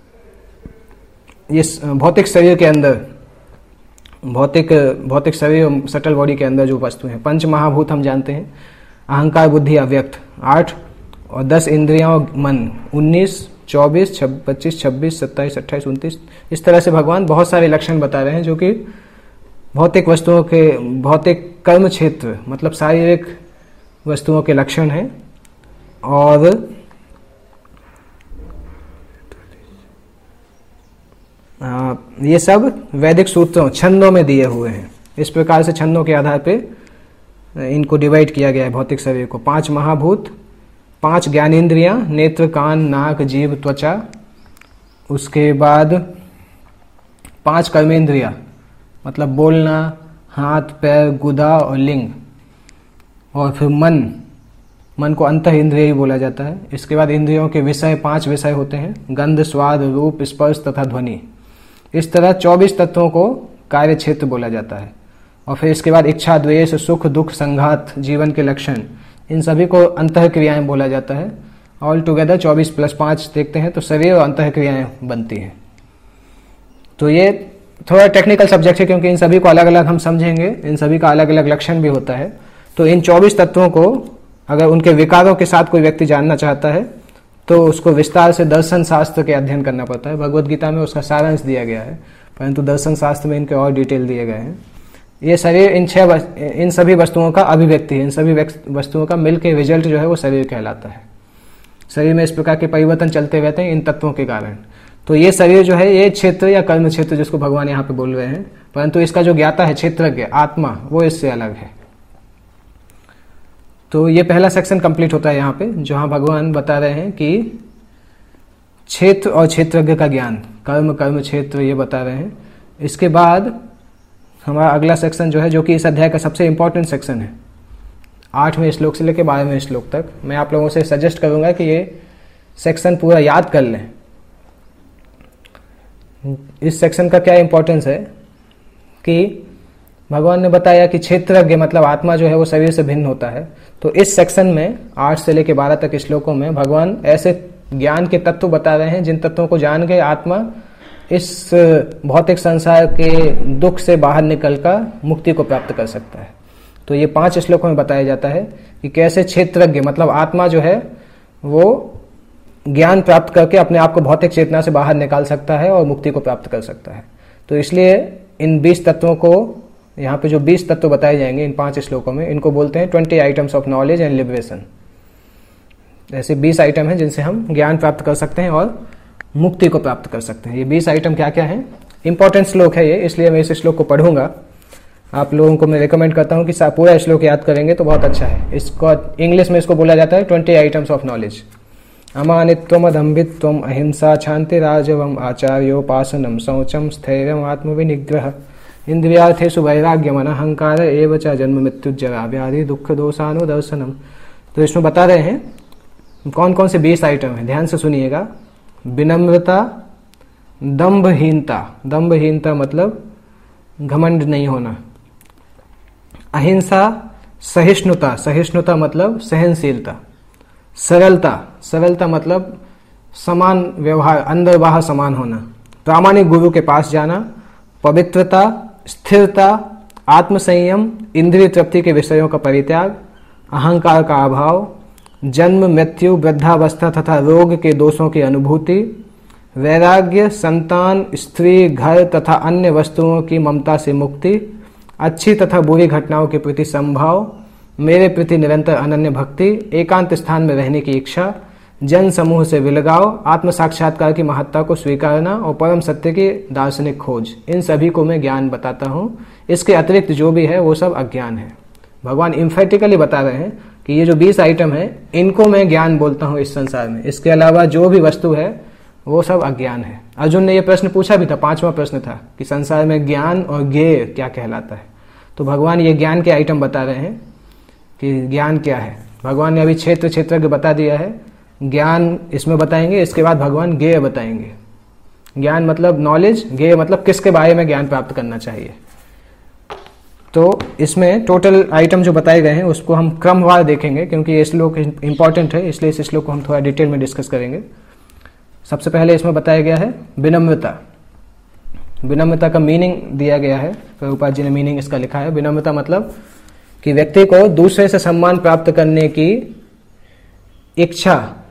ये भौतिक शरीर के अंदर, भौतिक शरीर, सटल बॉडी के अंदर जो वस्तु है। 5 महाभूत हम जानते हैं, अहंकार, बुद्धि, अव्यक्त 8, और 10 इंद्रियां और मन 19, 24, 25, 26, 27, 28, 29। इस तरह से भगवान बहुत सारे लक्षण बता रहे हैं जो कि भौतिक वस्तुओं के, भौतिक कर्म क्षेत्र मतलब शारीरिक वस्तुओं के लक्षण हैं। और ये सब वैदिक सूत्रों, छंदों में दिए हुए हैं। इस प्रकार से छंदों के आधार पे इनको डिवाइड किया गया है भौतिक शरीर को। 5 महाभूत, 5 ज्ञानेंद्रियां, नेत्र, कान, नाक, जीभ, त्वचा। उसके बाद 5 कर्मेंद्रियां मतलब बोलना, हाथ, पैर, गुदा और लिंग। और फिर मन को अंतः इंद्रिय ही बोला जाता है। इसके बाद इंद्रियों के विषय 5 विषय होते हैं, गंध, स्वाद, रूप, स्पर्श तथा ध्वनि। इस तरह 24 तत्वों को कार्य क्षेत्र बोला जाता है। और फिर इसके बाद इच्छा, द्वेष, सुख, दुख, संघात, जीवन के लक्षण, इन सभी को अंतः क्रियाएं बोला जाता है। ऑल टुगेदर 24 + 5 देखते हैं तो शरीर और अंतः क्रियाएं बनती हैं। तो ये थोड़ा टेक्निकल सब्जेक्ट है, क्योंकि इन सभी को अलग अलग हम समझेंगे, इन सभी का अलग अलग लक्षण भी होता है। तो इन 24 तत्वों को अगर उनके विकारों के साथ कोई व्यक्ति जानना चाहता है तो उसको विस्तार से दर्शन शास्त्र के अध्ययन करना पड़ता है। भगवद गीता में उसका सारांश दिया गया है, परंतु दर्शन शास्त्र में इनके और डिटेल दिए गए हैं। ये शरीर इन सभी वस्तुओं का अभिव्यक्ति है, इन सभी वस्तुओं का मिलकर रिजल्ट जो है वो शरीर कहलाता है। शरीर में इस प्रकार के परिवर्तन चलते रहते हैं इन तत्वों के कारण। तो ये शरीर जो है ये क्षेत्र या कर्म क्षेत्र जिसको भगवान यहाँ पे बोल रहे हैं, परंतु इसका जो ज्ञाता है, क्षेत्रज्ञ आत्मा, वो इससे अलग है। तो ये पहला सेक्शन कंप्लीट होता है यहाँ पे, जहाँ भगवान बता रहे हैं कि क्षेत्र और क्षेत्रज्ञ का ज्ञान, कर्म क्षेत्र, ये बता रहे हैं। इसके बाद हमारा अगला सेक्शन जो है, जो कि इस अध्याय का सबसे इंपॉर्टेंट सेक्शन है, 8वें श्लोक से लेकर 12वें श्लोक तक, मैं आप लोगों से सजेस्ट करूंगा कि ये सेक्शन पूरा याद कर लें। इस सेक्शन का क्या इंपॉर्टेंस है कि भगवान ने बताया कि क्षेत्रज्ञ मतलब आत्मा जो है वो शरीर से भिन्न होता है। तो इस सेक्शन में 8 से लेकर 12 तक श्लोकों में भगवान ऐसे ज्ञान के तत्व बता रहे हैं जिन तत्वों को जान के आत्मा इस भौतिक संसार के दुख से बाहर निकलकर मुक्ति को प्राप्त कर सकता है। तो ये 5 श्लोकों में बताया जाता है कि कैसे क्षेत्रज्ञ मतलब आत्मा जो है वो ज्ञान प्राप्त करके अपने आप को भौतिक चेतना से बाहर निकाल सकता है और मुक्ति को प्राप्त कर सकता है। तो इसलिए इन 20 तत्वों को, यहाँ पे जो 20 तत्व बताए जाएंगे इन 5 श्लोकों में, इनको बोलते हैं 20 items of knowledge and liberation. ऐसे 20 आइटम हैं जिनसे हम ज्ञान प्राप्त कर सकते हैं और मुक्ति को प्राप्त कर सकते हैं। ये 20 आइटम क्या क्या हैं? इंपॉर्टेंट श्लोक है ये, इसलिए मैं इस श्लोक को पढ़ूंगा। आप लोगों को मैं रिकमेंड करता हूँ कि पूरा श्लोक याद करेंगे तो बहुत अच्छा है। इसको इंग्लिश में इसको बोला जाता है 20 आइटम्स ऑफ नॉलेज। अमानित्वम अदम्भित्वम अहिंसा क्षांतिराजवम आचार्योपासनम शौचम स्थैर्यम आत्मविनिग्रह इंद्रियार्थेषु वैराग्यम अनहंकार एव च जन्म मृत्युजरा व्याधि दुख दोषानुदर्शनम। तो इसमें बता रहे हैं कौन कौन से 20 आइटम है, ध्यान से सुनिएगा। विनम्रता, दंभहीनता, दंभहीनता मतलब घमंड नहीं होना। अहिंसा, सहिष्णुता, सहिष्णुता मतलब सहनशीलता। सरलता, सरलता मतलब समान व्यवहार, अंदर बाहर समान होना। प्रामाणिक गुरु के पास जाना। पवित्रता, स्थिरता, आत्मसंयम, इंद्रिय तृप्ति के विषयों का परित्याग, अहंकार का अभाव, जन्म मृत्यु वृद्धावस्था तथा रोग के दोषों की अनुभूति, वैराग्य, संतान, स्त्री, घर तथा अन्य वस्तुओं की ममता से मुक्ति, अच्छी तथा बुरी घटनाओं के प्रति संभाव, मेरे प्रति निरंतर अनन्य भक्ति, एकांत स्थान में रहने की इच्छा, जन समूह से विलगाव, आत्म साक्षात्कार की महत्ता को स्वीकारना और परम सत्य की दार्शनिक खोज। इन सभी को मैं ज्ञान बताता हूँ। इसके अतिरिक्त जो भी है वो सब अज्ञान है। भगवान इम्फेटिकली बता रहे हैं कि ये जो 20 आइटम है इनको मैं ज्ञान बोलता हूँ इस संसार में। इसके अलावा जो भी वस्तु है वो सब अज्ञान है। अर्जुन ने यह प्रश्न पूछा भी था, 5वां प्रश्न था कि संसार में ज्ञान और ज्ञेय क्या कहलाता है। तो भगवान ये ज्ञान के आइटम बता रहे हैं कि ज्ञान क्या है। भगवान ने अभी क्षेत्र क्षेत्रज्ञ बता दिया है, ज्ञान इसमें बताएंगे, इसके बाद भगवान ज्ञेय बताएंगे। ज्ञान मतलब नॉलेज, ज्ञेय मतलब किसके बारे में ज्ञान प्राप्त करना चाहिए। तो इसमें टोटल आइटम जो बताए गए हैं उसको हम क्रमवार देखेंगे, क्योंकि ये श्लोक इंपॉर्टेंट है, इसलिए इस श्लोक को हम थोड़ा डिटेल में डिस्कस करेंगे। सबसे पहले इसमें बताया गया है विनम्रता। विनम्रता का मीनिंग दिया गया है, प्रभुपाद जी ने मीनिंग इसका लिखा है। विनम्रता मतलब कि व्यक्ति को दूसरे से सम्मान प्राप्त करने की इच्छा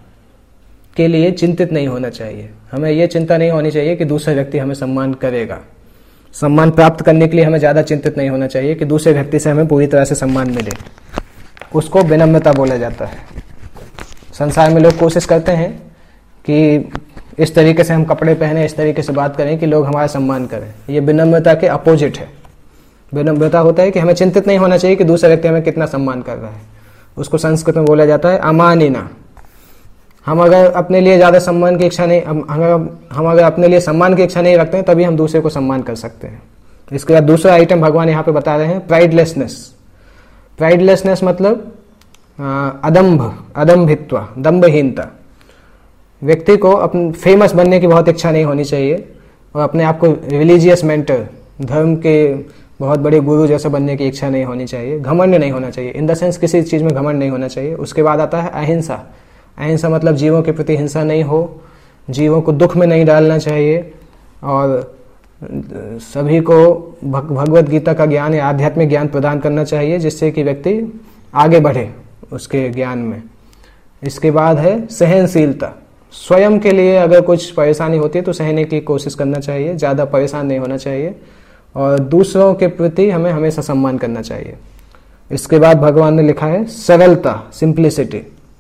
के लिए चिंतित नहीं होना चाहिए। हमें यह चिंता नहीं होनी चाहिए कि दूसरा व्यक्ति हमें सम्मान करेगा। सम्मान प्राप्त करने के लिए हमें ज्यादा चिंतित नहीं होना चाहिए कि दूसरे व्यक्ति से हमें पूरी तरह से सम्मान मिले। उसको विनम्रता बोला जाता है। संसार में लोग कोशिश करते हैं कि इस तरीके से हम कपड़े पहने, इस तरीके से बात करें कि लोग हमारा सम्मान करें। ये विनम्रता के अपोजिट है। विनम्रता होता है कि हमें चिंतित नहीं होना चाहिए कि दूसरा व्यक्ति हमें कितना सम्मान कर रहा है। उसको संस्कृत में बोला जाता है अमानिना। हम अगर अपने लिए ज्यादा सम्मान की इच्छा नहीं, हम अगर अपने लिए सम्मान की इच्छा नहीं रखते हैं तभी हम दूसरे को सम्मान कर सकते हैं। इसके बाद दूसरा आइटम भगवान यहाँ पे बता रहे हैं प्राइडलेसनेस। प्राइडलेसनेस मतलब अदम्भ, अदम्भित्व, दम्भहीनता। व्यक्ति को अपने फेमस बनने की बहुत इच्छा नहीं होनी चाहिए और अपने आप को रिलीजियस मेंटर, धर्म के बहुत बड़े गुरु जैसे बनने की इच्छा नहीं होनी चाहिए, घमंड नहीं होना चाहिए, इन द सेंस किसी चीज़ में घमंड नहीं होना चाहिए। उसके बाद आता है अहिंसा। अहिंसा मतलब जीवों के प्रति हिंसा नहीं हो, जीवों को दुख में नहीं डालना चाहिए, और सभी को भगवत गीता का ज्ञान या आध्यात्मिक ज्ञान प्रदान करना चाहिए, जिससे कि व्यक्ति आगे बढ़े उसके ज्ञान में। इसके बाद है सहनशीलता। स्वयं के लिए अगर कुछ परेशानी होती है तो सहने की कोशिश करना चाहिए, ज़्यादा परेशान नहीं होना चाहिए, और दूसरों के प्रति हमें हमेशा सम्मान करना चाहिए। इसके बाद भगवान ने लिखा है सरलता, सिंप्लिसिटी,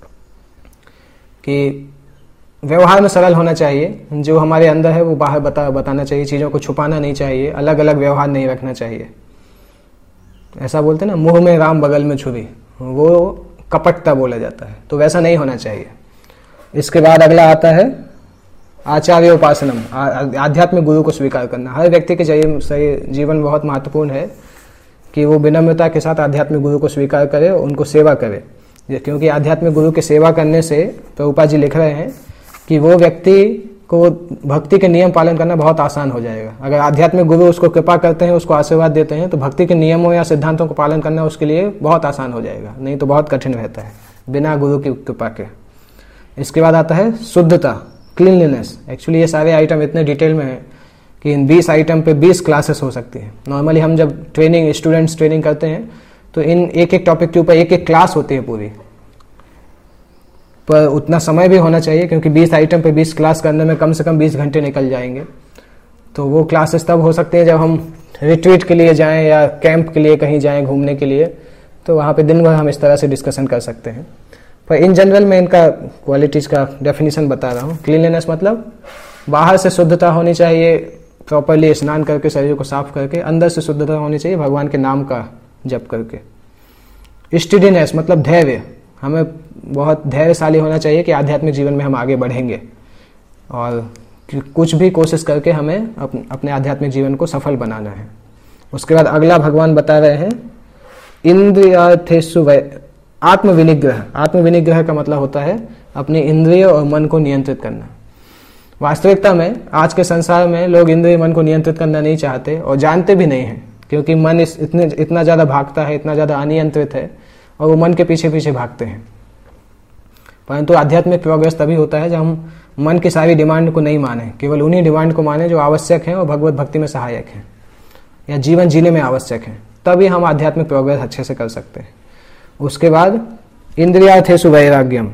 कि व्यवहार में सरल होना चाहिए, जो हमारे अंदर है वो बाहर बताना चाहिए, चीज़ों को छुपाना नहीं चाहिए, अलग अलग व्यवहार नहीं रखना चाहिए। ऐसा बोलते हैं ना, मुंह में राम बगल में छुरी, वो कपटता बोला जाता है, तो वैसा नहीं होना चाहिए। इसके बाद अगला आता है आचार्य उपासनम, आध्यात्मिक गुरु को स्वीकार करना। हर व्यक्ति के जीवन बहुत महत्वपूर्ण है कि वो विनम्रता के साथ आध्यात्मिक गुरु को स्वीकार करे और उनको सेवा करे, क्योंकि आध्यात्मिक गुरु की सेवा करने से प्रभुपाद जी लिख रहे हैं कि वो व्यक्ति को भक्ति के नियम पालन करना बहुत आसान हो जाएगा। अगर आध्यात्मिक गुरु उसको कृपा करते हैं, उसको आशीर्वाद देते हैं, तो भक्ति के नियमों या सिद्धांतों को पालन करना उसके लिए बहुत आसान हो जाएगा, नहीं तो बहुत कठिन रहता है बिना गुरु की कृपा के। इसके बाद आता है शुद्धता, क्लीनलीनेस। एक्चुअली ये सारे आइटम इतने डिटेल में हैं कि इन 20 आइटम पे 20 क्लासेस हो सकती हैं। नॉर्मली हम जब स्टूडेंट्स ट्रेनिंग करते हैं तो इन एक एक टॉपिक के ऊपर एक एक क्लास होती है पूरी, पर उतना समय भी होना चाहिए, क्योंकि 20 आइटम पे 20 क्लास करने में कम से कम 20 घंटे निकल जाएंगे। तो वो क्लासेस तब हो सकते हैं जब हम रिट्रीट के लिए जाएं या कैंप के लिए कहीं जाएं घूमने के लिए, तो वहाँ पे दिन भर हम इस तरह से डिस्कशन कर सकते हैं। पर इन जनरल मैं इनका क्वालिटीज़ का डेफिनेशन बता रहा हूँ। क्लीनलीनेस मतलब बाहर से शुद्धता होनी चाहिए, प्रॉपरली स्नान करके शरीर को साफ करके, अंदर से शुद्धता होनी चाहिए भगवान के नाम का जप करके। स्टेडीनेस मतलब धैर्य, हमें बहुत धैर्यशाली होना चाहिए कि आध्यात्मिक जीवन में हम आगे बढ़ेंगे, और कुछ भी कोशिश करके हमें अपने आध्यात्मिक जीवन को सफल बनाना है। उसके बाद अगला भगवान बता रहे हैं इंद्रियार्थेषु आत्मविनिग्रह। आत्मविनिग्रह का मतलब होता है अपने इंद्रिय और मन को नियंत्रित करना। वास्तविकता में आज के संसार में लोग इंद्रिय मन को नियंत्रित करना नहीं चाहते और जानते भी नहीं हैं, क्योंकि मन इतना ज़्यादा भागता है, इतना ज़्यादा अनियंत्रित है, और वो मन के पीछे पीछे भागते हैं। परंतु आध्यात्मिक प्रोग्रेस तभी होता है जब हम मन की सारी डिमांड को नहीं माने, केवल उन्हीं डिमांड को माने जो आवश्यक हैं और भगवत भक्ति में सहायक हैं या जीवन जीने में आवश्यक हैं, तभी हम आध्यात्मिक प्रोग्रेस अच्छे से कर सकते हैं। उसके बाद इंद्रियार्थेषु वैराग्यम,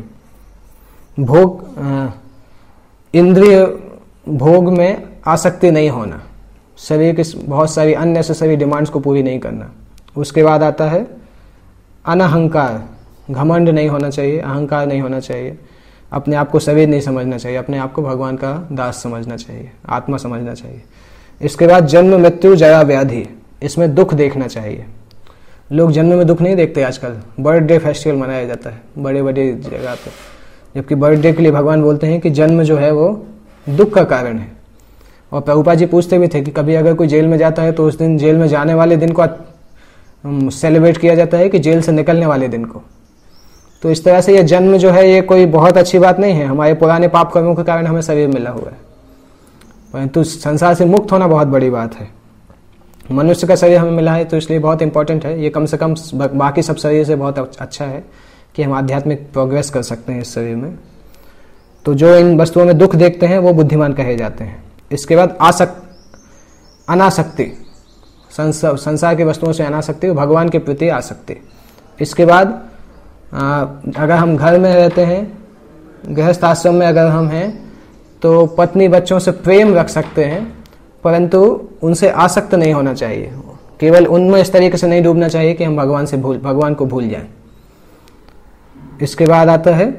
इंद्रिय भोग में आसक्ति नहीं होना, शरीर की बहुत सारी अननेसेसरी डिमांड्स को पूरी नहीं करना। उसके बाद आता है अनहंकार, घमंड नहीं होना चाहिए, अहंकार नहीं होना चाहिए, अपने आप को शरीर नहीं समझना चाहिए, अपने आप को भगवान का दास समझना चाहिए, आत्मा समझना चाहिए। इसके बाद जन्म मृत्यु जरा व्याधि, इसमें दुख देखना चाहिए। लोग जन्म में दुख नहीं देखते आजकल, बर्थडे फेस्टिवल मनाया जाता है बड़े बड़े जगह पे, जबकि बर्थडे के लिए भगवान बोलते हैं कि जन्म जो है वो दुख का कारण है। और प्रभुपाद जी पूछते भी थे कि कभी अगर कोई जेल में जाता है तो उस दिन जेल में जाने वाले दिन को सेलिब्रेट किया जाता है कि जेल से निकलने वाले दिन को। तो इस तरह से ये जन्म जो है ये कोई बहुत अच्छी बात नहीं है, हमारे पुराने पाप कर्मों के कारण हमें शरीर मिला हुआ है, परंतु संसार से मुक्त होना बहुत बड़ी बात है। मनुष्य का शरीर हमें मिला है तो इसलिए बहुत इंपॉर्टेंट है, ये कम से कम बाकी सब शरीर से बहुत अच्छा है कि हम आध्यात्मिक प्रोग्रेस कर सकते हैं इस शरीर में। तो जो इन वस्तुओं में दुख देखते हैं वो बुद्धिमान कहे जाते हैं। इसके बाद अनासक्ति, संसार की वस्तुओं से अनासक्ति, भगवान के प्रति आसक्ति। इसके बाद अगर हम घर में रहते हैं, गृहस्थ आश्रम में अगर हम हैं, तो पत्नी बच्चों से प्रेम रख सकते हैं, परंतु उनसे आसक्त नहीं होना चाहिए, केवल उनमें इस तरीके से नहीं डूबना चाहिए कि हम भगवान को भूल जाएं। इसके बाद आता है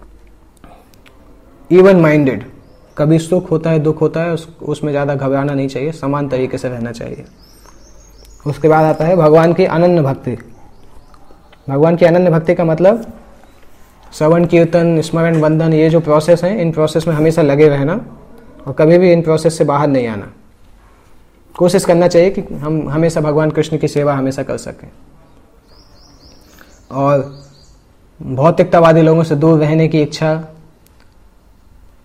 इवन माइंडेड, कभी सुख होता है दुख होता है उसमें ज़्यादा घबराना नहीं चाहिए, समान तरीके से रहना चाहिए। उसके बाद आता है भगवान की अनन्य भक्ति। भगवान की अनन्य भक्ति का मतलब श्रवण कीर्तन स्मरण वंदन, ये जो प्रोसेस है इन प्रोसेस में हमेशा लगे रहना और कभी भी इन प्रोसेस से बाहर नहीं आना। कोशिश करना चाहिए कि हम हमेशा भगवान कृष्ण की सेवा हमेशा कर सकें, और भौतिकतावादी लोगों से दूर रहने की इच्छा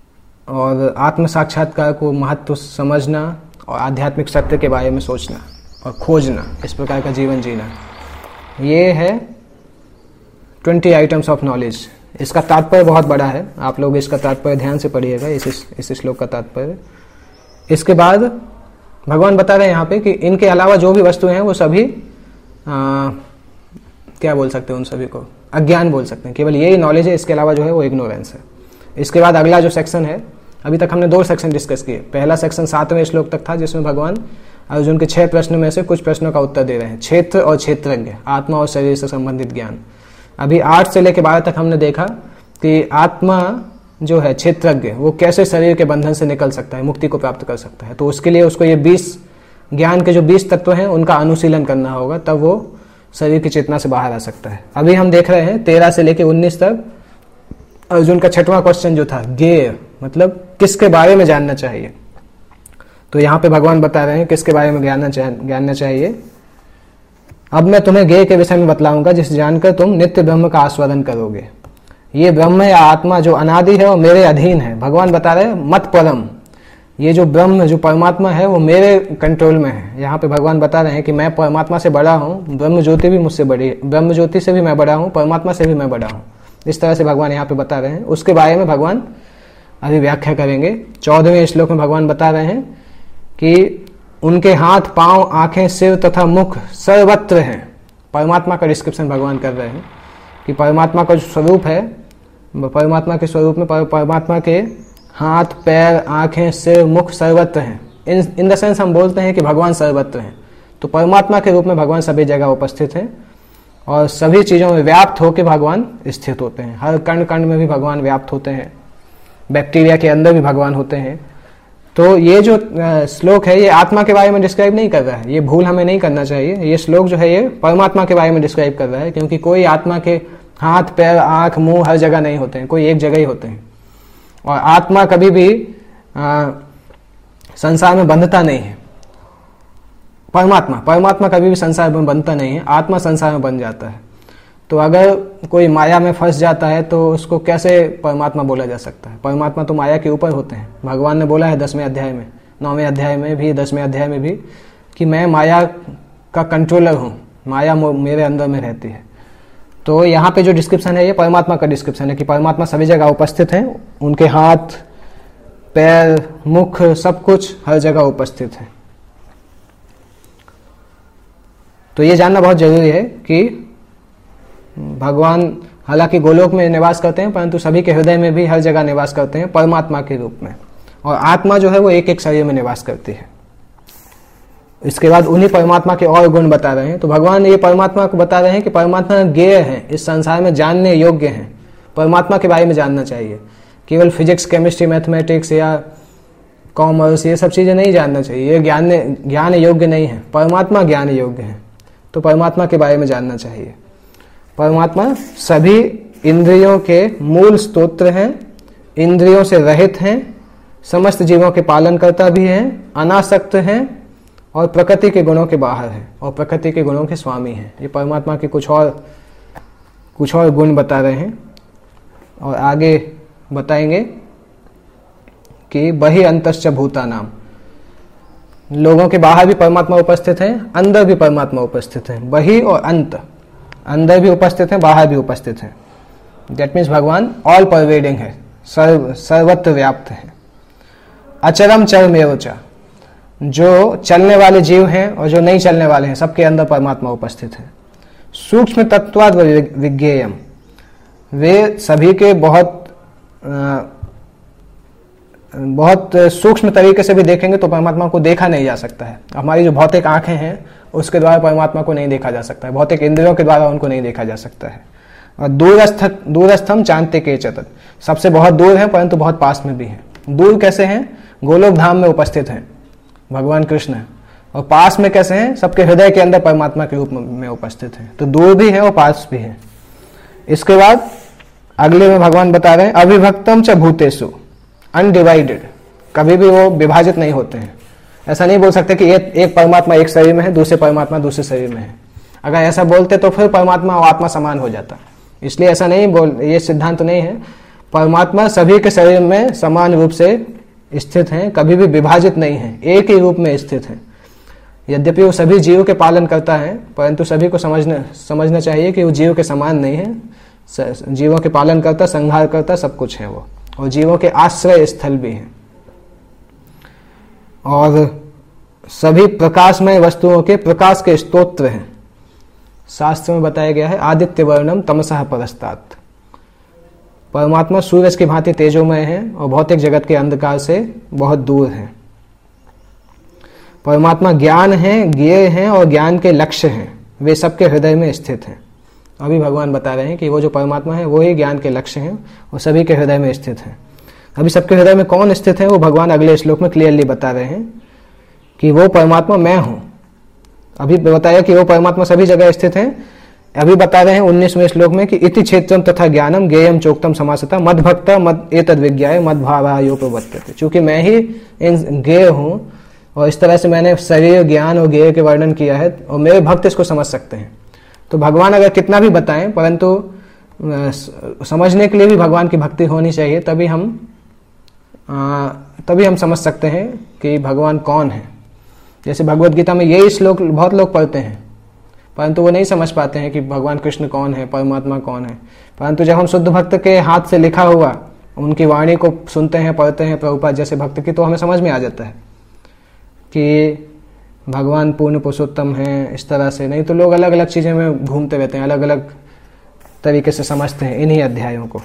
और आत्म साक्षात्कार को महत्व समझना और आध्यात्मिक सत्य के बारे में सोचना। और खोजना, इस प्रकार का जीवन जीना। ये है 20 आइटम्स ऑफ नॉलेज। इसका तात्पर्य बहुत बड़ा है, आप लोग इसका तात्पर्य ध्यान से पढ़िएगा, इस श्लोक का तात्पर्य। इसके बाद भगवान बता रहे हैं यहाँ पे कि इनके अलावा जो भी वस्तुएं हैं वो सभी क्या बोल सकते हैं, उन सभी को अज्ञान बोल सकते हैं। केवल यही नॉलेज है, इसके अलावा जो है वो इग्नोरेंस है। इसके बाद अगला जो सेक्शन है, अभी तक हमने 2 सेक्शन डिस्कस किए। पहला सेक्शन 7वें श्लोक तक था, जिसमें भगवान अर्जुन के 6 प्रश्नों में से कुछ प्रश्नों का उत्तर दे रहे हैं। क्षेत्र और क्षेत्रज्ञ, आत्मा और शरीर से संबंधित ज्ञान। अभी 8 से लेकर 12 तक हमने देखा कि आत्मा जो है क्षेत्रज्ञ, वो कैसे शरीर के बंधन से निकल सकता है, मुक्ति को प्राप्त कर सकता है। तो उसके लिए उसको ये 20 ज्ञान के जो 20 तत्व हैं उनका अनुशीलन करना होगा, तब वो शरीर की चेतना से बाहर आ सकता है। अभी हम देख रहे हैं 13 से लेकर 19 तक अर्जुन का 6वां क्वेश्चन जो था, ज्ञेय मतलब किसके बारे में जानना चाहिए। तो यहाँ पे भगवान बता रहे हैं किसके बारे में जानना चाहिए। अब मैं तुम्हें ज्ञेय के विषय में बतलाऊंगा, जिसे जानकर तुम नित्य ब्रह्म का आस्वादन करोगे। ये ब्रह्म या आत्मा जो अनादि है वो मेरे अधीन है। भगवान बता रहे हैं मत परम, ये जो ब्रह्म जो परमात्मा है वो मेरे कंट्रोल में है। यहाँ पे भगवान बता रहे हैं कि मैं परमात्मा से बड़ा हूँ, ब्रह्म ज्योति भी मुझसे बड़ी है, ब्रह्म ज्योति से भी मैं बड़ा हूँ, परमात्मा से भी मैं बड़ा हूँ। इस तरह से भगवान यहाँ पे बता रहे हैं। उसके बारे में भगवान अभी व्याख्या करेंगे। 14वें श्लोक में भगवान बता रहे हैं कि उनके हाथ, पांव, आंखें, सिर तथा मुख सर्वत्र हैं। परमात्मा का डिस्क्रिप्शन भगवान कर रहे हैं कि परमात्मा का जो स्वरूप है, परमात्मा के स्वरूप में परमात्मा के हाथ, पैर, आंखें, सिर, मुख सर्वत्र हैं। इन द सेंस हम बोलते हैं कि भगवान सर्वत्र हैं। तो परमात्मा के रूप में भगवान सभी जगह उपस्थित हैं और सभी चीज़ों में व्याप्त होकर भगवान स्थित होते हैं। हर कण कण में भी भगवान व्याप्त होते हैं, बैक्टीरिया के अंदर भी भगवान होते हैं। तो ये जो श्लोक है ये आत्मा के बारे में डिस्क्राइब नहीं कर रहा है, ये भूल हमें नहीं करना चाहिए। ये श्लोक जो है ये परमात्मा के बारे में डिस्क्राइब कर रहा है, क्योंकि कोई आत्मा के हाथ, पैर, आंख, मुंह हर जगह नहीं होते हैं, कोई एक जगह ही होते हैं। और आत्मा कभी भी संसार में बंधता नहीं है। परमात्मा कभी भी संसार में बंधता नहीं है, आत्मा संसार में बन जाता है। तो अगर कोई माया में फंस जाता है तो उसको कैसे परमात्मा बोला जा सकता है? परमात्मा तो माया के ऊपर होते हैं। भगवान ने बोला है 10वें अध्याय में, 9वें अध्याय में भी, 10वें अध्याय में भी कि मैं माया का कंट्रोलर हूँ, माया मेरे अंदर में रहती है। तो यहाँ पे जो डिस्क्रिप्शन है ये परमात्मा का डिस्क्रिप्शन है कि परमात्मा सभी जगह उपस्थित हैं, उनके हाथ, पैर, मुख सब कुछ हर जगह उपस्थित है। तो ये जानना बहुत जरूरी है कि भगवान हालांकि गोलोक में निवास करते हैं, परंतु सभी के हृदय में भी हर जगह निवास करते हैं परमात्मा के रूप में। और आत्मा जो है वो एक एक शरीर में निवास करती है। इसके बाद उन्हीं परमात्मा के और गुण बता रहे हैं। तो भगवान ये परमात्मा को बता रहे हैं कि परमात्मा ज्ञेय है, इस संसार में जानने योग्य हैं। परमात्मा के बारे में जानना चाहिए, केवल फिजिक्स, केमिस्ट्री, मैथमेटिक्स या कॉमर्स ये सब चीज़ें नहीं जानना चाहिए। ये ज्ञान योग्य नहीं है, परमात्मा ज्ञान योग्य है। तो परमात्मा के बारे में जानना चाहिए। परमात्मा सभी इंद्रियों के मूल स्तोत्र हैं, इंद्रियों से रहित हैं, समस्त जीवों के पालनकर्ता भी हैं, अनासक्त हैं और प्रकृति के गुणों के बाहर हैं और प्रकृति के गुणों के स्वामी हैं। ये परमात्मा के कुछ और गुण बता रहे हैं और आगे बताएंगे कि बहि अंतश्च भूतानाम, लोगों के बाहर भी परमात्मा उपस्थित हैं, अंदर भी परमात्मा उपस्थित हैं। बहि और अंत, अंदर भी उपस्थित हैं, बाहर भी उपस्थित हैं। दैट मीन्स भगवान ऑल परवेडिंग है, सर्वत्र व्याप्त है। अचरम चरमेव च, जो चलने वाले जीव हैं और जो नहीं चलने वाले हैं, सबके अंदर परमात्मा उपस्थित है। सूक्ष्म तत्वाद विज्ञेयम, वे सभी के बहुत सूक्ष्म तरीके से भी देखेंगे तो परमात्मा को देखा नहीं जा सकता है। हमारी जो भौतिक आंखें हैं उसके द्वारा परमात्मा को नहीं देखा जा सकता है, भौतिक इंद्रियों के द्वारा उनको नहीं देखा जा सकता है। और दूरस्थम चांते के चतत, सबसे बहुत दूर है परंतु बहुत पास में भी है। दूर कैसे हैं? गोलोक धाम में उपस्थित हैं भगवान कृष्ण, और पास में कैसे हैं? सबके हृदय के अंदर परमात्मा के रूप में उपस्थित हैं। तो दूर भी है और पास भी है। इसके बाद अगले में भगवान बता रहे हैं अविभक्तम च भूतेषु, अनडिवाइडेड, कभी भी वो विभाजित नहीं होते हैं। ऐसा नहीं बोल सकते कि एक परमात्मा एक शरीर में है, दूसरे परमात्मा दूसरे शरीर में है। अगर ऐसा बोलते तो फिर परमात्मा और आत्मा समान हो जाता। इसलिए ऐसा नहीं ये सिद्धांत नहीं है। परमात्मा सभी के शरीर में समान रूप से स्थित हैं, कभी भी विभाजित नहीं है, एक ही रूप में स्थित हैं। यद्यपि वो सभी जीवों के पालन करता है, परंतु सभी को समझना चाहिए कि वो जीवों के समान नहीं है। जीवों के पालन करता, संहार करता, सब कुछ है वो, और जीवों के आश्रय स्थल भी हैं, और सभी प्रकाशमय वस्तुओं के प्रकाश के स्तोत्र हैं। शास्त्र में बताया गया है, आदित्य वर्णम तमसः परस्तात्। परमात्मा सूरज की भांति तेजोमय है और भौतिक जगत के अंधकार से बहुत दूर है। परमात्मा ज्ञान है, ज्ञेय हैं और ज्ञान के लक्ष्य हैं, वे सबके हृदय में स्थित हैं। अभी भगवान बता रहे हैं कि वो जो परमात्मा है वो ही ज्ञान के लक्ष्य हैं और सभी के हृदय में स्थित हैं। अभी सबके हृदय में कौन स्थित है वो भगवान अगले श्लोक में क्लियरली बता रहे हैं कि वो परमात्मा मैं हूं। अभी बताया कि वो परमात्मा सभी जगह स्थित है। अभी बता रहे हैं 19वें श्लोक में कि इति क्षेत्रम तथा ज्ञानम ज्ञेयम चोक्तम समासता मद भक्ता मद एतद विज्ञाय मद भावायो प्रवर्तते। चूंकि मैं ही इन ज्ञेय हूं और इस तरह से मैंने शरीर, ज्ञान और ज्ञेय के वर्णन किया है और मेरे भक्त इसको समझ सकते हैं। तो भगवान अगर कितना भी बताएं, परंतु समझने के लिए भी भगवान की भक्ति होनी चाहिए, तभी हम समझ सकते हैं कि भगवान कौन है। जैसे भगवत गीता में यही श्लोक बहुत लोग पढ़ते हैं, परंतु वो नहीं समझ पाते हैं कि भगवान कृष्ण कौन है, परमात्मा कौन है। परंतु जब हम शुद्ध भक्त के हाथ से लिखा हुआ उनकी वाणी को सुनते हैं, पढ़ते हैं, प्रभुपाद जैसे भक्त की, तो हमें समझ में आ जाता है कि भगवान पूर्ण पुरुषोत्तम है। इस तरह से नहीं तो लोग अलग अलग चीजें में घूमते रहते हैं, अलग अलग तरीके से समझते हैं इन्हीं अध्यायों को।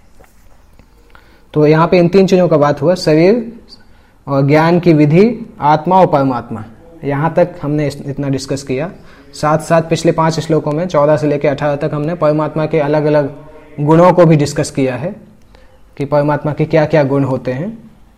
तो यहाँ पे इन तीन चीजों का बात हुआ, शरीर और ज्ञान की विधि, आत्मा और परमात्मा। यहाँ तक हमने इतना डिस्कस किया। साथ साथ पिछले 5 श्लोकों में 14 से लेकर 18 तक हमने परमात्मा के अलग अलग गुणों को भी डिस्कस किया है कि परमात्मा के क्या क्या गुण होते हैं।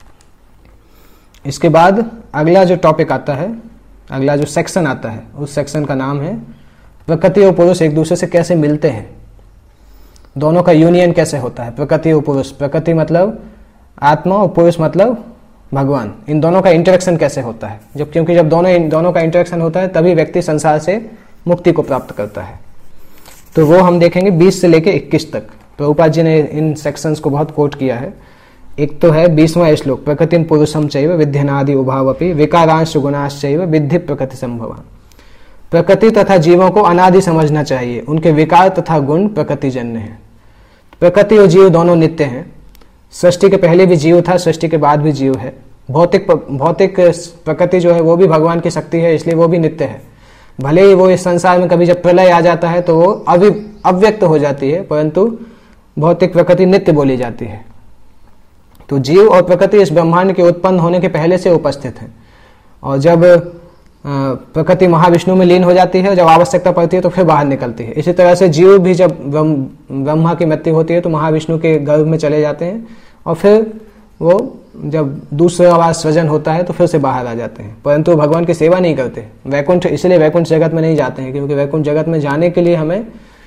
इसके बाद अगला जो टॉपिक आता है, अगला जो सेक्शन आता है, उस सेक्शन का नाम है प्रकृति और पुरुष एक दूसरे से कैसे मिलते हैं, दोनों का यूनियन कैसे होता है। प्रकृति और पुरुष, प्रकृति मतलब आत्मा और पुरुष मतलब भगवान, इन दोनों का इंटरेक्शन कैसे होता है। क्योंकि जब दोनों का इंटरेक्शन होता है तभी व्यक्ति संसार से मुक्ति को प्राप्त करता है। तो वो हम देखेंगे 20 से लेकर 21 तक। प्रभुपाद जी ने इन सेक्शंस को बहुत कोट किया है। एक तो है 20वां श्लोक, प्रकृतिं पुरुषं चैव विद्यनादि उभावपि विकारांश गुणाश्चैव विद्धि प्रकृति संभव। प्रकृति तथा जीवों को अनादि समझना चाहिए, उनके विकार तथा गुण प्रकृतिजन्य हैं। प्रकृति और जीव दोनों नित्य हैं। सृष्टि के पहले भी जीव था, सृष्टि के बाद भी जीव है। भौतिक प्रकृति जो है वो भी भगवान की शक्ति है, इसलिए वो भी नित्य है। भले ही वो इस संसार में कभी जब प्रलय आ जाता है तो वो अव्यक्त हो जाती है, परंतु भौतिक प्रकृति नित्य बोली जाती है। तो जीव और प्रकृति इस ब्रह्मांड के उत्पन्न होने के पहले से उपस्थित है, और जब प्रकृति महाविष्णु में लीन हो जाती है, जब आवश्यकता पड़ती है तो फिर बाहर निकलती है। इसी तरह से जीव भी जब ब्रह्मा की मृत्यु होती है तो महाविष्णु के गर्भ में चले जाते हैं, और फिर वो जब दूसरा बार सृजन होता है तो फिर से बाहर आ जाते हैं, परंतु भगवान की सेवा नहीं करते। वैकुंठ, इसलिए वैकुंठ जगत में नहीं जाते हैं, क्योंकि वैकुंठ जगत में जाने के लिए हमें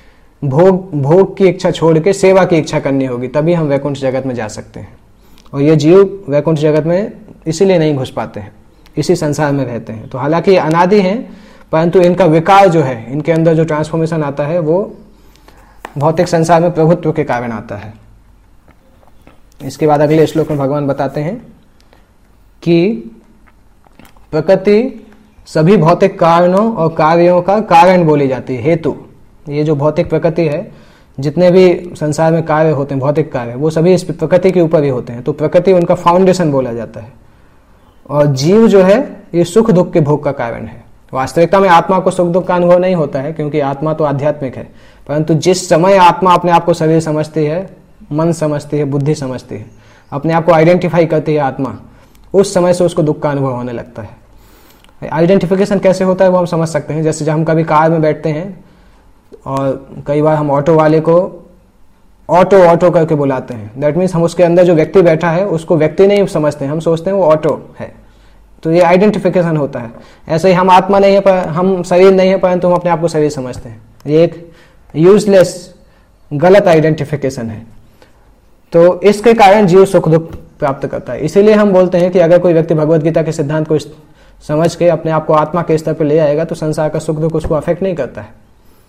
भोग की इच्छा छोड़ के सेवा की इच्छा करनी होगी, तभी हम वैकुंठ जगत में जा सकते हैं। और ये जीव वैकुंठ जगत में इसीलिए नहीं घुस पाते हैं, इसी संसार में रहते हैं। तो हालांकि ये अनादि हैं, परंतु इनका विकार जो है, इनके अंदर जो ट्रांसफॉर्मेशन आता है वो भौतिक संसार में प्रभुत्व के कारण आता है। इसके बाद अगले श्लोक में भगवान बताते हैं कि प्रकृति सभी भौतिक कारणों और कार्यों का कारण बोली जाती है, हेतु। ये जो भौतिक प्रकृति है, जितने भी संसार में कार्य होते हैं, भौतिक कार्य, वो सभी इस प्रकृति के ऊपर ही होते हैं। तो प्रकृति उनका फाउंडेशन बोला जाता है। और जीव जो है ये सुख दुख के भोग का कारण है। वास्तविकता में आत्मा को सुख दुख का अनुभव नहीं होता है, क्योंकि आत्मा तो आध्यात्मिक है। परंतु जिस समय आत्मा अपने आप को शरीर समझती है, मन समझती है, बुद्धि समझती है, अपने आप को आइडेंटिफाई करती है आत्मा, उस समय से उसको दुख का अनुभव होने लगता है। आइडेंटिफिकेशन कैसे होता है वो हम समझ सकते हैं। जैसे जब हम कभी कार में बैठते हैं और कई बार हम ऑटो वाले को ऑटो ऑटो करके बुलाते हैं, दैट मीन्स हम उसके अंदर जो व्यक्ति बैठा है उसको व्यक्ति नहीं समझते हैं, हम सोचते हैं वो ऑटो है। तो ये आइडेंटिफिकेशन होता है। ऐसे ही हम आत्मा नहीं है, पर हम शरीर नहीं है, परंतु हम अपने आप को शरीर समझते हैं। ये एक यूजलेस गलत आइडेंटिफिकेशन है। तो इसके कारण जीव सुख दुख प्राप्त करता है। इसीलिए हम बोलते हैं कि अगर कोई व्यक्ति भगवत गीता के सिद्धांत को समझ के अपने आप को आत्मा के स्तर पर ले आएगा तो संसार का सुख दुख उसको अफेक्ट नहीं करता है।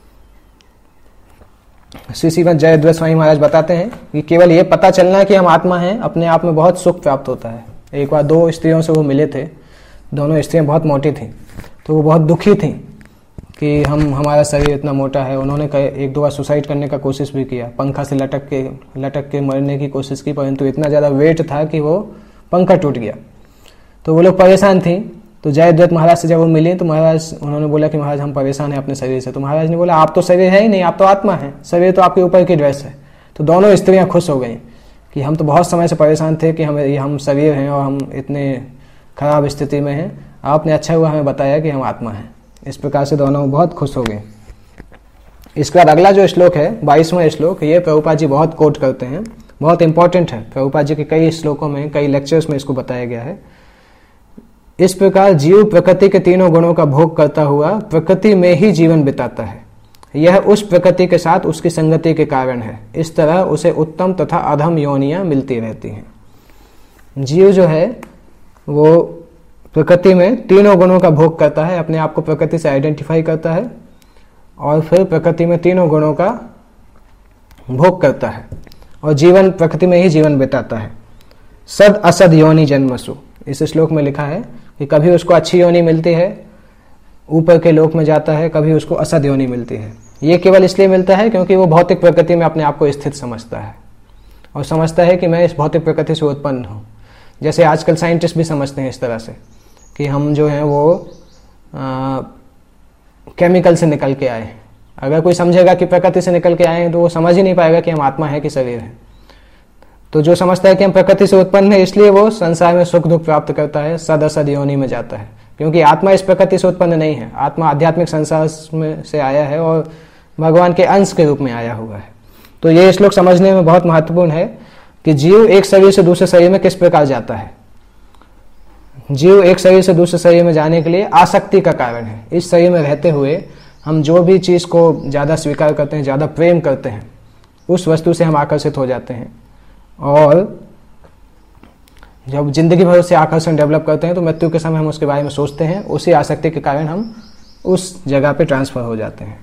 श्री श्रीमद जयद्रथ स्वामी महाराज बताते हैं कि केवल ये पता चलना कि हम आत्मा हैं, अपने आप में बहुत सुख प्राप्त होता है। एक बार 2 स्त्रियों से वो मिले थे, दोनों स्त्रियां बहुत मोटी थी। तो वो बहुत दुखी थी कि हमारा शरीर इतना मोटा है। उन्होंने एक दो बार सुसाइड करने का कोशिश भी किया, पंखा से लटक के मरने की कोशिश की, परंतु इतना ज़्यादा वेट था कि वो पंखा टूट गया। तो वो लोग परेशान थी। तो जयद्रथ महाराज से जब वो मिली तो महाराज उन्होंने बोला कि महाराज हम परेशान हैं अपने शरीर से। तो महाराज ने बोला आप तो शरीर है ही नहीं, आप तो आत्मा है, शरीर तो आपके ऊपर की ड्रेस है। तो दोनों स्त्रियां खुश हो गई कि हम तो बहुत समय से परेशान थे कि हम शरीर हैं और हम इतने खराब स्थिति में हैं, आपने अच्छा हुआ हमें बताया कि हम आत्मा हैं। इस प्रकार से दोनों बहुत खुश हो गए। इसके बाद अगला जो श्लोक है 22वां श्लोक, ये प्रभुपाद जी बहुत कोट करते हैं, बहुत इंपॉर्टेंट है। प्रभुपाद जी के कई श्लोकों में, कई लेक्चर्स में इसको बताया गया है। इस प्रकार जीव प्रकृति के तीनों गुणों का भोग करता हुआ प्रकृति में ही जीवन बिताता है। यह उस प्रकृति के साथ उसकी संगति के कारण है। इस तरह उसे उत्तम तथा अधम योनियां मिलती रहती हैं। जीव जो है वो प्रकृति में तीनों गुणों का भोग करता है, अपने आप को प्रकृति से आइडेंटिफाई करता है और फिर प्रकृति में तीनों गुणों का भोग करता है और जीवन प्रकृति में ही जीवन बिताता है। सद असद योनि जन्मसु, इस श्लोक में लिखा है कि कभी उसको अच्छी योनि मिलती है, ऊपर के लोक में जाता है, कभी उसको असद योनि मिलती है। ये केवल इसलिए मिलता है क्योंकि वो भौतिक प्रकृति में अपने आप को स्थित समझता है और समझता है कि मैं इस भौतिक प्रकृति से उत्पन्न हूँ। जैसे आजकल साइंटिस्ट भी समझते हैं इस तरह से कि हम जो हैं वो केमिकल से निकल के आए। अगर कोई समझेगा कि प्रकृति से निकल के आए हैं तो वो समझ ही नहीं पाएगा कि हम आत्मा है कि शरीर है। तो जो समझता है कि हम प्रकृति से उत्पन्न है इसलिए वो संसार में सुख दुख प्राप्त करता है, सद असद योनि में जाता है, क्योंकि आत्मा इस प्रकृति से उत्पन्न नहीं है। आत्मा आध्यात्मिक संसार में से आया है और भगवान के अंश के रूप में आया हुआ है। तो ये श्लोक समझने में बहुत महत्वपूर्ण है कि जीव एक शरीर से दूसरे शरीर में किस प्रकार जाता है। जीव एक शरीर से दूसरे शरीर में जाने के लिए आसक्ति का कारण है। इस शरीर में रहते हुए हम जो भी चीज को ज्यादा स्वीकार करते हैं, ज्यादा प्रेम करते हैं, उस वस्तु से हम आकर्षित हो जाते हैं और जब जिंदगी भर से आकर्षण डेवलप करते हैं तो मृत्यु के समय हम उसके बारे में सोचते हैं। उसी आसक्ति के कारण हम उस जगह पे ट्रांसफर हो जाते हैं।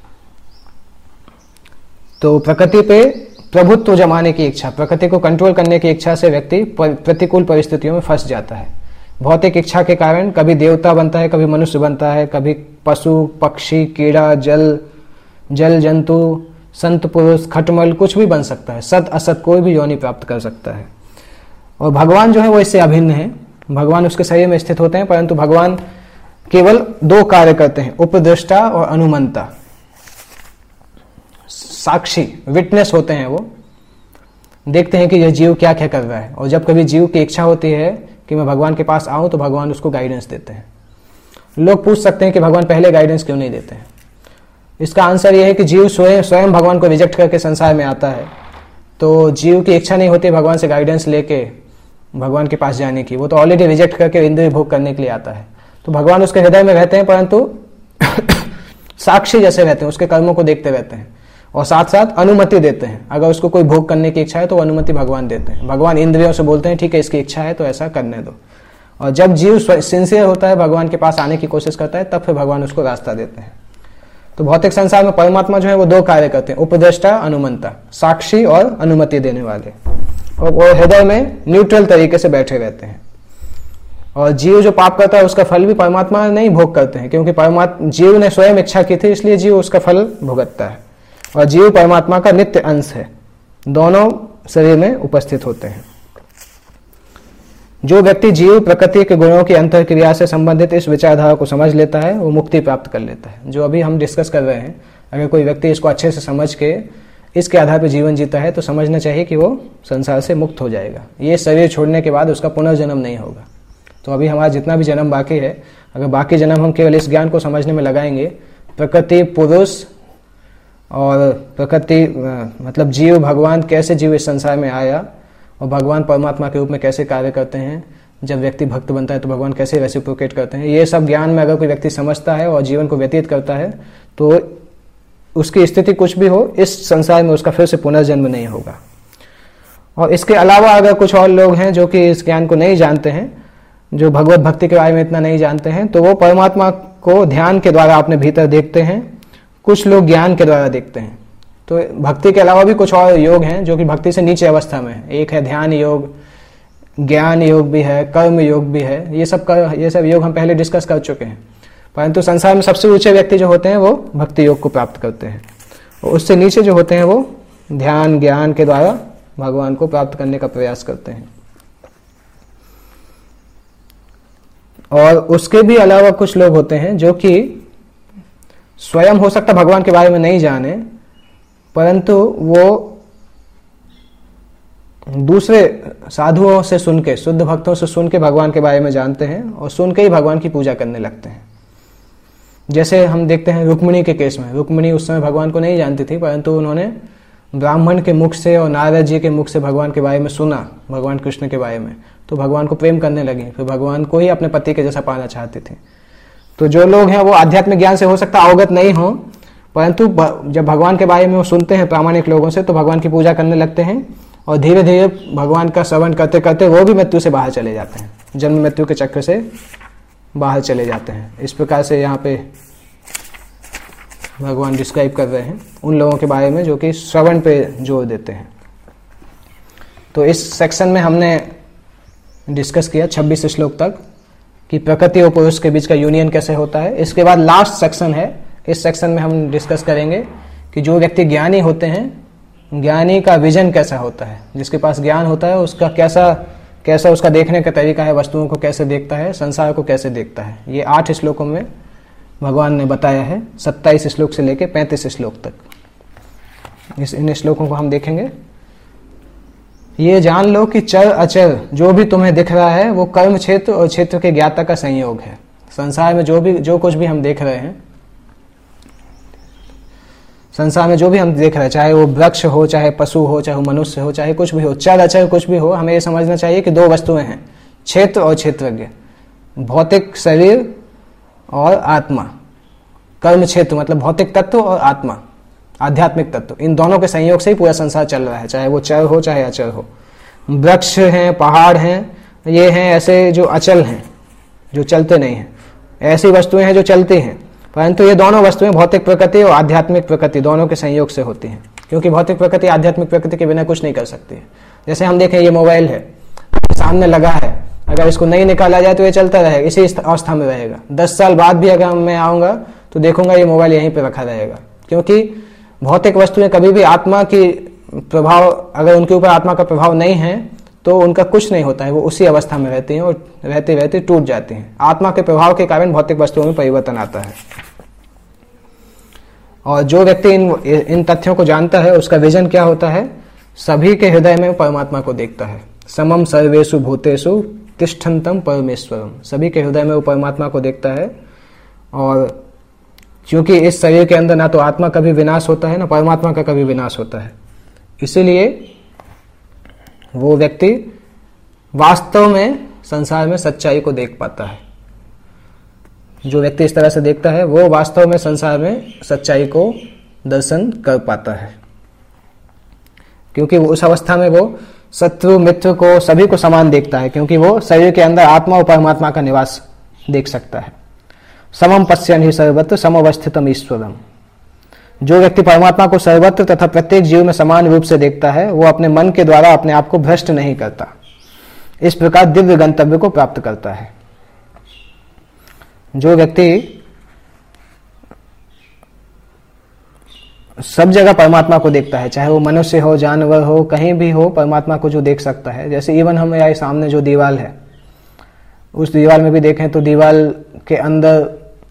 तो प्रकृति पे प्रभुत्व जमाने की इच्छा, प्रकृति को कंट्रोल करने की इच्छा से व्यक्ति प्रतिकूल परिस्थितियों में फंस जाता है। भौतिक इच्छा के कारण कभी देवता बनता है, कभी मनुष्य बनता है, कभी पशु पक्षी कीड़ा जल जंतु संत पुरुष खटमल कुछ भी बन सकता है। सत असत कोई भी योनि प्राप्त कर सकता है। और भगवान जो है वो इससे अभिन्न है। भगवान उसके शरीर में स्थित होते हैं, परंतु भगवान केवल दो कार्य करते हैं, उपदृष्टा और अनुमंता। साक्षी विटनेस होते हैं, वो देखते हैं कि यह जीव क्या क्या कर रहा है। और जब कभी जीव की इच्छा होती है कि मैं भगवान के पास आऊं तो भगवान उसको गाइडेंस देते हैं। लोग पूछ सकते हैं कि भगवान पहले गाइडेंस क्यों नहीं देते हैं। इसका आंसर यह है कि जीव स्वयं भगवान को रिजेक्ट करके संसार में आता है, तो जीव की इच्छा नहीं होती भगवान से गाइडेंस लेके भगवान के पास जाने की। वो तो ऑलरेडी रिजेक्ट करके इंद्रिय भोग करने के लिए आता है। तो भगवान उसके हृदय में रहते हैं, परंतु साक्षी जैसे रहते हैं, उसके कर्मों को देखते रहते हैं और साथ साथ अनुमति देते हैं। अगर उसको कोई भोग करने की इच्छा है तो अनुमति भगवान देते हैं। भगवान इंद्रियों से बोलते हैं ठीक है इसकी इच्छा है तो ऐसा करने दो। और जब जीव सिंसियर होता है, भगवान के पास आने की कोशिश करता है, तब फिर भगवान उसको रास्ता देते हैं। तो भौतिक संसार में परमात्मा जो है वो दो कार्य करते हैं, उपदेष्टा अनुमंता, साक्षी और अनुमति देने वाले। और वो हृदय में न्यूट्रल तरीके से बैठे रहते हैं। और जीव जो पाप करता है उसका फल भी परमात्मा नहीं भोग करते हैं, क्योंकि परमात्मा जीव ने स्वयं इच्छा की थी, इसलिए जीव उसका फल भुगतता है। और जीव परमात्मा का नित्य अंश है, दोनों शरीर में उपस्थित होते हैं। जो व्यक्ति जीव प्रकृति के गुणों की अंतर्क्रिया से संबंधित इस विचारधारा को समझ लेता है वो मुक्ति प्राप्त कर लेता है। जो अभी हम डिस्कस कर रहे हैं, अगर कोई व्यक्ति इसको अच्छे से समझ के इसके आधार पर जीवन जीता है तो समझना चाहिए कि वो संसार से मुक्त हो जाएगा। ये शरीर छोड़ने के बाद उसका पुनर्जन्म नहीं होगा। तो अभी हमारा जितना भी जन्म बाकी है, अगर बाकी जन्म हम केवल इस ज्ञान को समझने में लगाएंगे, प्रकृति पुरुष और प्रकृति मतलब जीव भगवान कैसे जीव इस संसार में आया और भगवान परमात्मा के रूप में कैसे कार्य करते हैं, जब व्यक्ति भक्त बनता है तो भगवान कैसे रेसिप्रोकेट करते हैं, ये सब ज्ञान में अगर कोई व्यक्ति समझता है और जीवन को व्यतीत करता है तो उसकी स्थिति कुछ भी हो, इस संसार में उसका फिर से पुनर्जन्म नहीं होगा। और इसके अलावा अगर कुछ और लोग हैं जो कि इस ज्ञान को नहीं जानते हैं, जो भगवत भक्ति के बारे में इतना नहीं जानते हैं, तो वो परमात्मा को ध्यान के द्वारा अपने भीतर देखते हैं। कुछ लोग ज्ञान के द्वारा देखते हैं। तो भक्ति के अलावा भी कुछ और योग हैं जो कि भक्ति से नीचे अवस्था में है। एक है ध्यान योग, ज्ञान योग भी है, कर्म योग भी है। ये सब योग हम पहले डिस्कस कर चुके हैं। परंतु संसार में सबसे ऊंचे व्यक्ति जो होते हैं वो भक्ति योग को प्राप्त करते हैं, और उससे नीचे जो होते हैं वो ध्यान ज्ञान के द्वारा भगवान को प्राप्त करने का प्रयास करते हैं। और उसके भी अलावा कुछ लोग होते हैं जो कि स्वयं हो सकता भगवान के बारे में नहीं जाने, परंतु वो दूसरे साधुओं से सुन के, शुद्ध भक्तों से सुन के भगवान के बारे में जानते हैं और सुन के ही भगवान की पूजा करने लगते हैं। जैसे हम देखते हैं रुक्मिणी के केस में, रुक्मिणी उस समय भगवान को नहीं जानती थी, परंतु उन्होंने ब्राह्मण के मुख से और नारद जी के मुख से भगवान के बारे में सुना, भगवान कृष्ण के बारे में, तो भगवान को प्रेम करने लगी, फिर भगवान को ही अपने पति के जैसा पाना चाहती थी। तो जो लोग हैं वो आध्यात्मिक ज्ञान से हो सकता अवगत नहीं हो, परंतु जब भगवान के बारे में वो सुनते हैं प्रामाणिक लोगों से तो भगवान की पूजा करने लगते हैं, और धीरे धीरे भगवान का श्रवण करते करते वो भी मृत्यु से बाहर चले जाते हैं, जन्म मृत्यु के चक्र से बाहर चले जाते हैं। इस प्रकार से यहाँ पे भगवान डिस्क्राइब कर रहे हैं उन लोगों के बारे में जो कि श्रवण पे जोर देते हैं। तो इस सेक्शन में हमने डिस्कस किया 26 श्लोक तक कि प्रकृति और पुरुष के बीच का यूनियन कैसे होता है। इसके बाद लास्ट सेक्शन है, इस सेक्शन में हम डिस्कस करेंगे कि जो व्यक्ति ज्ञानी होते हैं, ज्ञानी का विजन कैसा होता है, जिसके पास ज्ञान होता है उसका कैसा उसका देखने का तरीका है, वस्तुओं को कैसे देखता है, संसार को कैसे देखता है। ये 8 श्लोकों में भगवान ने बताया है, 27 श्लोक से लेकर 35 श्लोक तक। इन श्लोकों को हम देखेंगे। ये जान लो कि चर अचर जो भी तुम्हें दिख रहा है वो कर्म क्षेत्र और क्षेत्र के ज्ञाता का संयोग है। संसार में जो कुछ भी हम देख रहे हैं, संसार में जो भी हम देख रहे हैं, चाहे वो वृक्ष हो, चाहे पशु हो, चाहे वो मनुष्य हो, चाहे कुछ भी हो, चर अचर कुछ भी हो, हमें ये समझना चाहिए कि 2 वस्तुएं हैं, क्षेत्र और क्षेत्रज्ञ, भौतिक शरीर और आत्मा। कर्म क्षेत्र मतलब भौतिक तत्व और आत्मा आध्यात्मिक तत्व, इन दोनों के संयोग से ही पूरा संसार चल रहा है, चाहे वो चर हो चाहे अचर हो। वृक्ष हैं, पहाड़ हैं, ये हैं ऐसे जो अचल हैं, जो चलते नहीं हैं, ऐसी वस्तुएं हैं जो चलती हैं, परंतु ये दोनों वस्तुएं भौतिक प्रकृति और आध्यात्मिक प्रकृति दोनों के संयोग से होती हैं, क्योंकि भौतिक प्रकृति आध्यात्मिक प्रकृति के बिना कुछ नहीं कर सकती है। जैसे हम देखें, ये मोबाइल है, सामने लगा है, अगर इसको नहीं निकाला जाए तो ये चलता रहेगा, इसी अवस्था में रहेगा। 10 साल बाद भी अगर मैं आऊंगा तो देखूंगा ये मोबाइल यहीं पे रखा रहेगा, क्योंकि भौतिक वस्तुएं कभी भी आत्मा की प्रभाव, अगर उनके ऊपर आत्मा का प्रभाव नहीं है तो उनका कुछ नहीं होता है, वो उसी अवस्था में रहती हैं और रहते रहते टूट जाती हैं। आत्मा के प्रभाव के कारण भौतिक वस्तुओं में परिवर्तन आता है। और जो व्यक्ति इन तथ्यों को जानता है उसका विजन क्या होता है, सभी के हृदय में परमात्मा को देखता है। समम सर्वेषु भूतेषु तिष्ठन्तम परमेश्वरम, सभी के हृदय में वो परमात्मा को देखता है। और क्योंकि इस शरीर के अंदर ना तो आत्मा कभी विनाश होता है ना परमात्मा का कभी विनाश होता है, इसीलिए वो व्यक्ति वास्तव में संसार में सच्चाई को देख पाता है। जो व्यक्ति इस तरह से देखता है वो वास्तव में संसार में सच्चाई को दर्शन कर पाता है, क्योंकि वो उस अवस्था में वो शत्रु मित्र को सभी को समान देखता है, क्योंकि वो शरीर के अंदर आत्मा और परमात्मा का निवास देख सकता है। समम पश्यन् हि सर्वत्र समवस्थितम ईश्वरम, जो व्यक्ति परमात्मा को सर्वत्र तथा प्रत्येक जीव में समान रूप से देखता है वो अपने मन के द्वारा अपने आप को भ्रष्ट नहीं करता, इस प्रकार दिव्य गंतव्य को प्राप्त करता है। जो व्यक्ति सब जगह परमात्मा को देखता है, चाहे वो मनुष्य हो, जानवर हो, कहीं भी हो, परमात्मा को जो देख सकता है। जैसे इवन हम यहाँ सामने जो दीवार है, उस दीवार में भी देखें तो दीवार के अंदर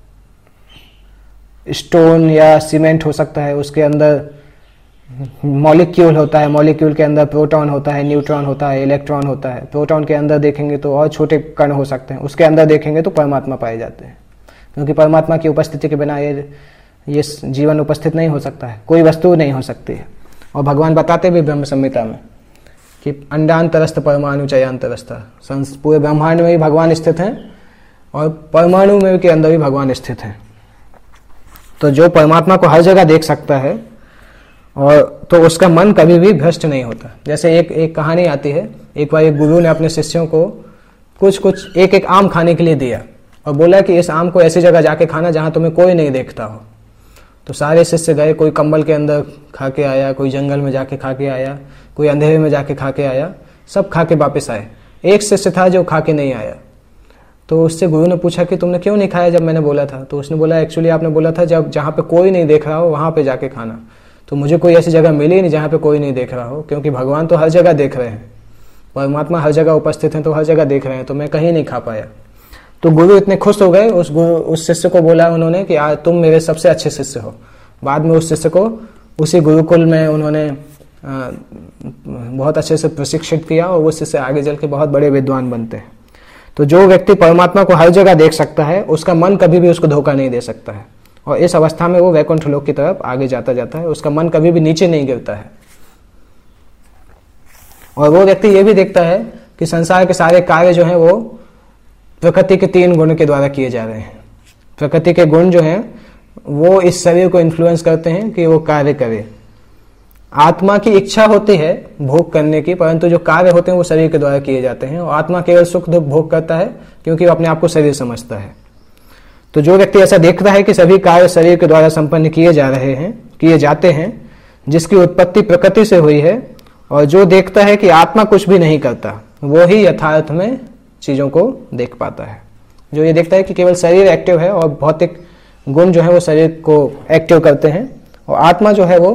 स्टोन या सीमेंट हो सकता है, उसके अंदर मॉलिक्यूल होता है, मॉलिक्यूल के अंदर प्रोटॉन होता है, न्यूट्रॉन होता है, इलेक्ट्रॉन होता है। प्रोटॉन के अंदर देखेंगे तो और छोटे कण हो सकते हैं, उसके अंदर देखेंगे तो परमात्मा पाए जाते हैं, क्योंकि परमात्मा की उपस्थिति के बिना ये जीवन उपस्थित नहीं हो सकता है, कोई वस्तु नहीं हो सकती है। और भगवान बताते भी ब्रह्म संहिता में कि अंडांतरस्थ परमाणु चयांतरस्थ, पूरे ब्रह्मांड में भी भगवान स्थित हैं और परमाणु में के अंदर भी भगवान स्थित हैं। तो जो परमात्मा को हर जगह देख सकता है और तो उसका मन कभी भी भ्रष्ट नहीं होता। जैसे एक कहानी आती है, एक बार एक गुरु ने अपने शिष्यों को कुछ एक आम खाने के लिए दिया और बोला कि इस आम को ऐसी जगह जाके खाना जहां तुम्हें कोई नहीं देखता हो। तो सारे शिष्य गए, कोई कंबल के अंदर खा के आया, कोई जंगल में जाके खा के आया, कोई अंधेरे में जाके खा के आया, सब खा के वापस आए। एक शिष्य था जो खा के नहीं आया। तो उससे गुरु ने पूछा कि तुमने क्यों नहीं खाया जब मैंने बोला था? तो उसने बोला एक्चुअली आपने बोला था जब जहाँ पे कोई नहीं देख रहा हो वहाँ पे जाके खाना। तो मुझे कोई ऐसी जगह मिली नहीं जहाँ पे कोई नहीं देख रहा हो, क्योंकि भगवान तो हर जगह देख रहे हैं, परमात्मा हर जगह उपस्थित हैं, तो हर जगह देख रहे हैं, तो मैं कहीं नहीं खा पाया। तो गुरु इतने खुश हो गए, उस शिष्य को बोला उन्होंने कि आज तुम मेरे सबसे अच्छे शिष्य हो। बाद में उस शिष्य को उसी गुरुकुल में उन्होंने बहुत अच्छे से प्रशिक्षित किया और वो शिष्य आगे चल के बहुत बड़े विद्वान बनते हैं। तो जो व्यक्ति परमात्मा को हर जगह देख सकता है उसका मन कभी भी उसको धोखा नहीं दे सकता है, और इस अवस्था में वो वैकुंठ लोक की तरफ आगे जाता जाता है, उसका मन कभी भी नीचे नहीं गिरता है। और वो व्यक्ति ये भी देखता है कि संसार के सारे कार्य जो हैं वो प्रकृति के 3 गुण के द्वारा किए जा रहे हैं। प्रकृति के गुण जो हैं वो इस शरीर को इन्फ्लुएंस करते हैं कि वो कार्य करे। आत्मा की इच्छा होती है भोग करने की, परंतु जो कार्य होते हैं वो शरीर के द्वारा किए जाते हैं, और आत्मा केवल सुख दुख भोग करता है क्योंकि वो अपने आप को शरीर समझता है। तो जो व्यक्ति ऐसा देखता है कि सभी कार्य शरीर के द्वारा संपन्न किए जाते हैं, जिसकी उत्पत्ति प्रकृति से हुई है, और जो देखता है कि आत्मा कुछ भी नहीं करता, वो ही यथार्थ में चीजों को देख पाता है। जो ये देखता है कि केवल शरीर एक्टिव है और भौतिक गुण जो है वो शरीर को एक्टिव करते हैं, और आत्मा जो है वो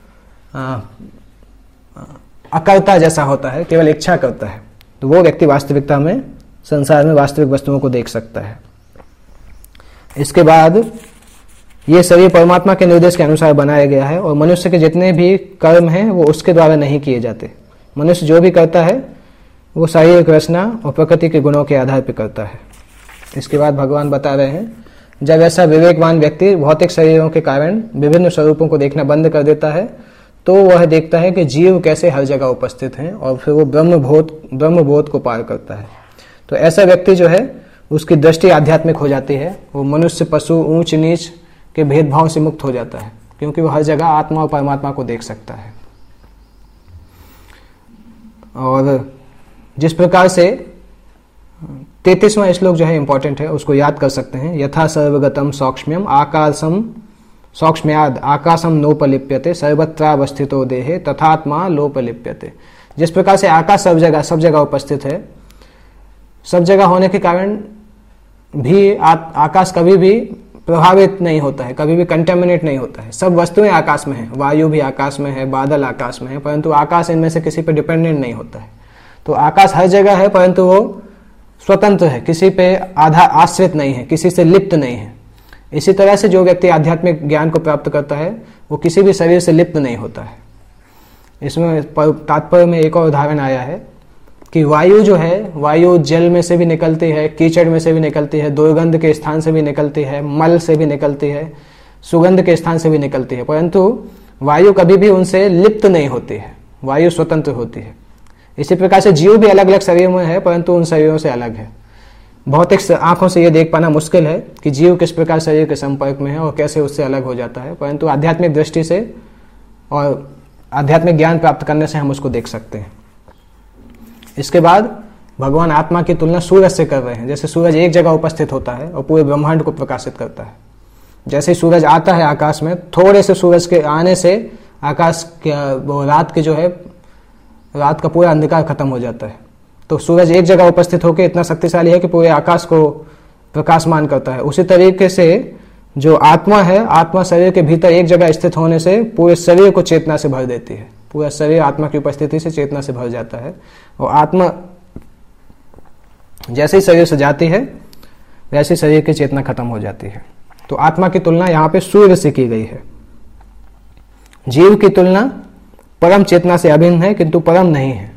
अकर्ता जैसा होता है, केवल इच्छा करता है, तो वो व्यक्ति वास्तविकता में संसार में वास्तविक वस्तुओं को देख सकता है। इसके बाद ये शरीर परमात्मा के निर्देश के अनुसार बनाया गया है, और मनुष्य के जितने भी कर्म हैं वो उसके द्वारा नहीं किए जाते। मनुष्य जो भी करता है वो शारीरिक रचना और प्रकृति के गुणों के आधार पर करता है। इसके बाद भगवान बता रहे हैं, जब ऐसा विवेकवान व्यक्ति भौतिक शरीरों के कारण विभिन्न स्वरूपों को देखना बंद कर देता है, तो वह देखता है कि जीव कैसे हर जगह उपस्थित हैं, और फिर वो ब्रह्मबोध को पार करता है। तो ऐसा व्यक्ति जो है उसकी दृष्टि आध्यात्मिक हो जाती है, वो मनुष्य पशु ऊंच नीच के भेदभाव से मुक्त हो जाता है, क्योंकि वो हर जगह आत्मा और परमात्मा को देख सकता है। और जिस प्रकार से 33वां श्लोक जो है इंपॉर्टेंट है, उसको याद कर सकते हैं। यथा सर्वगतम सौक्ष्म्यम आकाशम सौक्ष्म्याद आकाशम नोपलिप्यते सर्वत्रावस्थितो देहे तथात्मा लोपलिप्यते। जिस प्रकार से आकाश सब जगह उपस्थित है, सब जगह होने के कारण भी आकाश कभी भी प्रभावित नहीं होता है, कभी भी कंटेमिनेट नहीं होता है। सब वस्तुएं आकाश में है, वायु भी आकाश में है, बादल आकाश में है, परंतु आकाश इनमें से किसी पर डिपेंडेंट नहीं होता है। तो आकाश हर जगह है, परंतु वो स्वतंत्र है, किसी पे आश्रित नहीं है, किसी से लिप्त नहीं है। इसी तरह से जो व्यक्ति आध्यात्मिक ज्ञान को प्राप्त करता है वो किसी भी शरीर से लिप्त नहीं होता है। इसमें तात्पर्य में एक और उदाहरण आया है कि वायु जो है, वायु जल में से भी निकलती है, कीचड़ में से भी निकलती है, दुर्गंध के स्थान से भी निकलती है, मल से भी निकलती है, सुगंध के स्थान से भी निकलती है, परंतु वायु कभी भी उनसे लिप्त नहीं होती है, वायु स्वतंत्र होती है। इसी प्रकार से जीव भी अलग अलग शरीरों में है, परंतु उन शरीरों से अलग है। भौतिक आंखों से यह देख पाना मुश्किल है कि जीव किस प्रकार शरीर के संपर्क में है और कैसे उससे अलग हो जाता है, परंतु आध्यात्मिक दृष्टि से और आध्यात्मिक ज्ञान प्राप्त करने से हम उसको देख सकते हैं। इसके बाद भगवान आत्मा की तुलना सूरज से कर रहे हैं। जैसे सूरज एक जगह उपस्थित होता है और पूरे ब्रह्मांड को प्रकाशित करता है, जैसे ही सूरज आता है आकाश में, थोड़े से सूरज के आने से आकाश रात के जो है रात का पूरा अंधकार खत्म हो जाता है। तो सूरज एक जगह उपस्थित होकर इतना शक्तिशाली है कि पूरे आकाश को प्रकाशमान करता है। उसी तरीके से जो आत्मा है, आत्मा शरीर के भीतर एक जगह स्थित होने से पूरे शरीर को चेतना से भर देती है। पूरा शरीर आत्मा की उपस्थिति से चेतना से भर जाता है, और आत्मा जैसे ही शरीर से जाती है वैसे शरीर की चेतना खत्म हो जाती है। तो आत्मा की तुलना यहाँ पे सूर्य से की गई है। जीव की तुलना परम चेतना से अभिन्न है, किंतु परम नहीं है।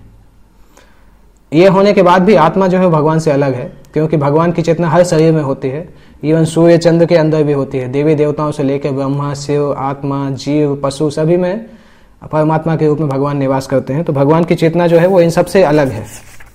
ये होने के बाद भी आत्मा जो है भगवान से अलग है, क्योंकि भगवान की चेतना हर शरीर में होती है, इवन सूर्य चंद्र के अंदर भी होती है। देवी देवताओं से लेकर ब्रह्मा, शिव, आत्मा, जीव, पशु सभी में परमात्मा के रूप में भगवान निवास करते हैं। तो भगवान की चेतना जो है वो इन सबसे अलग है।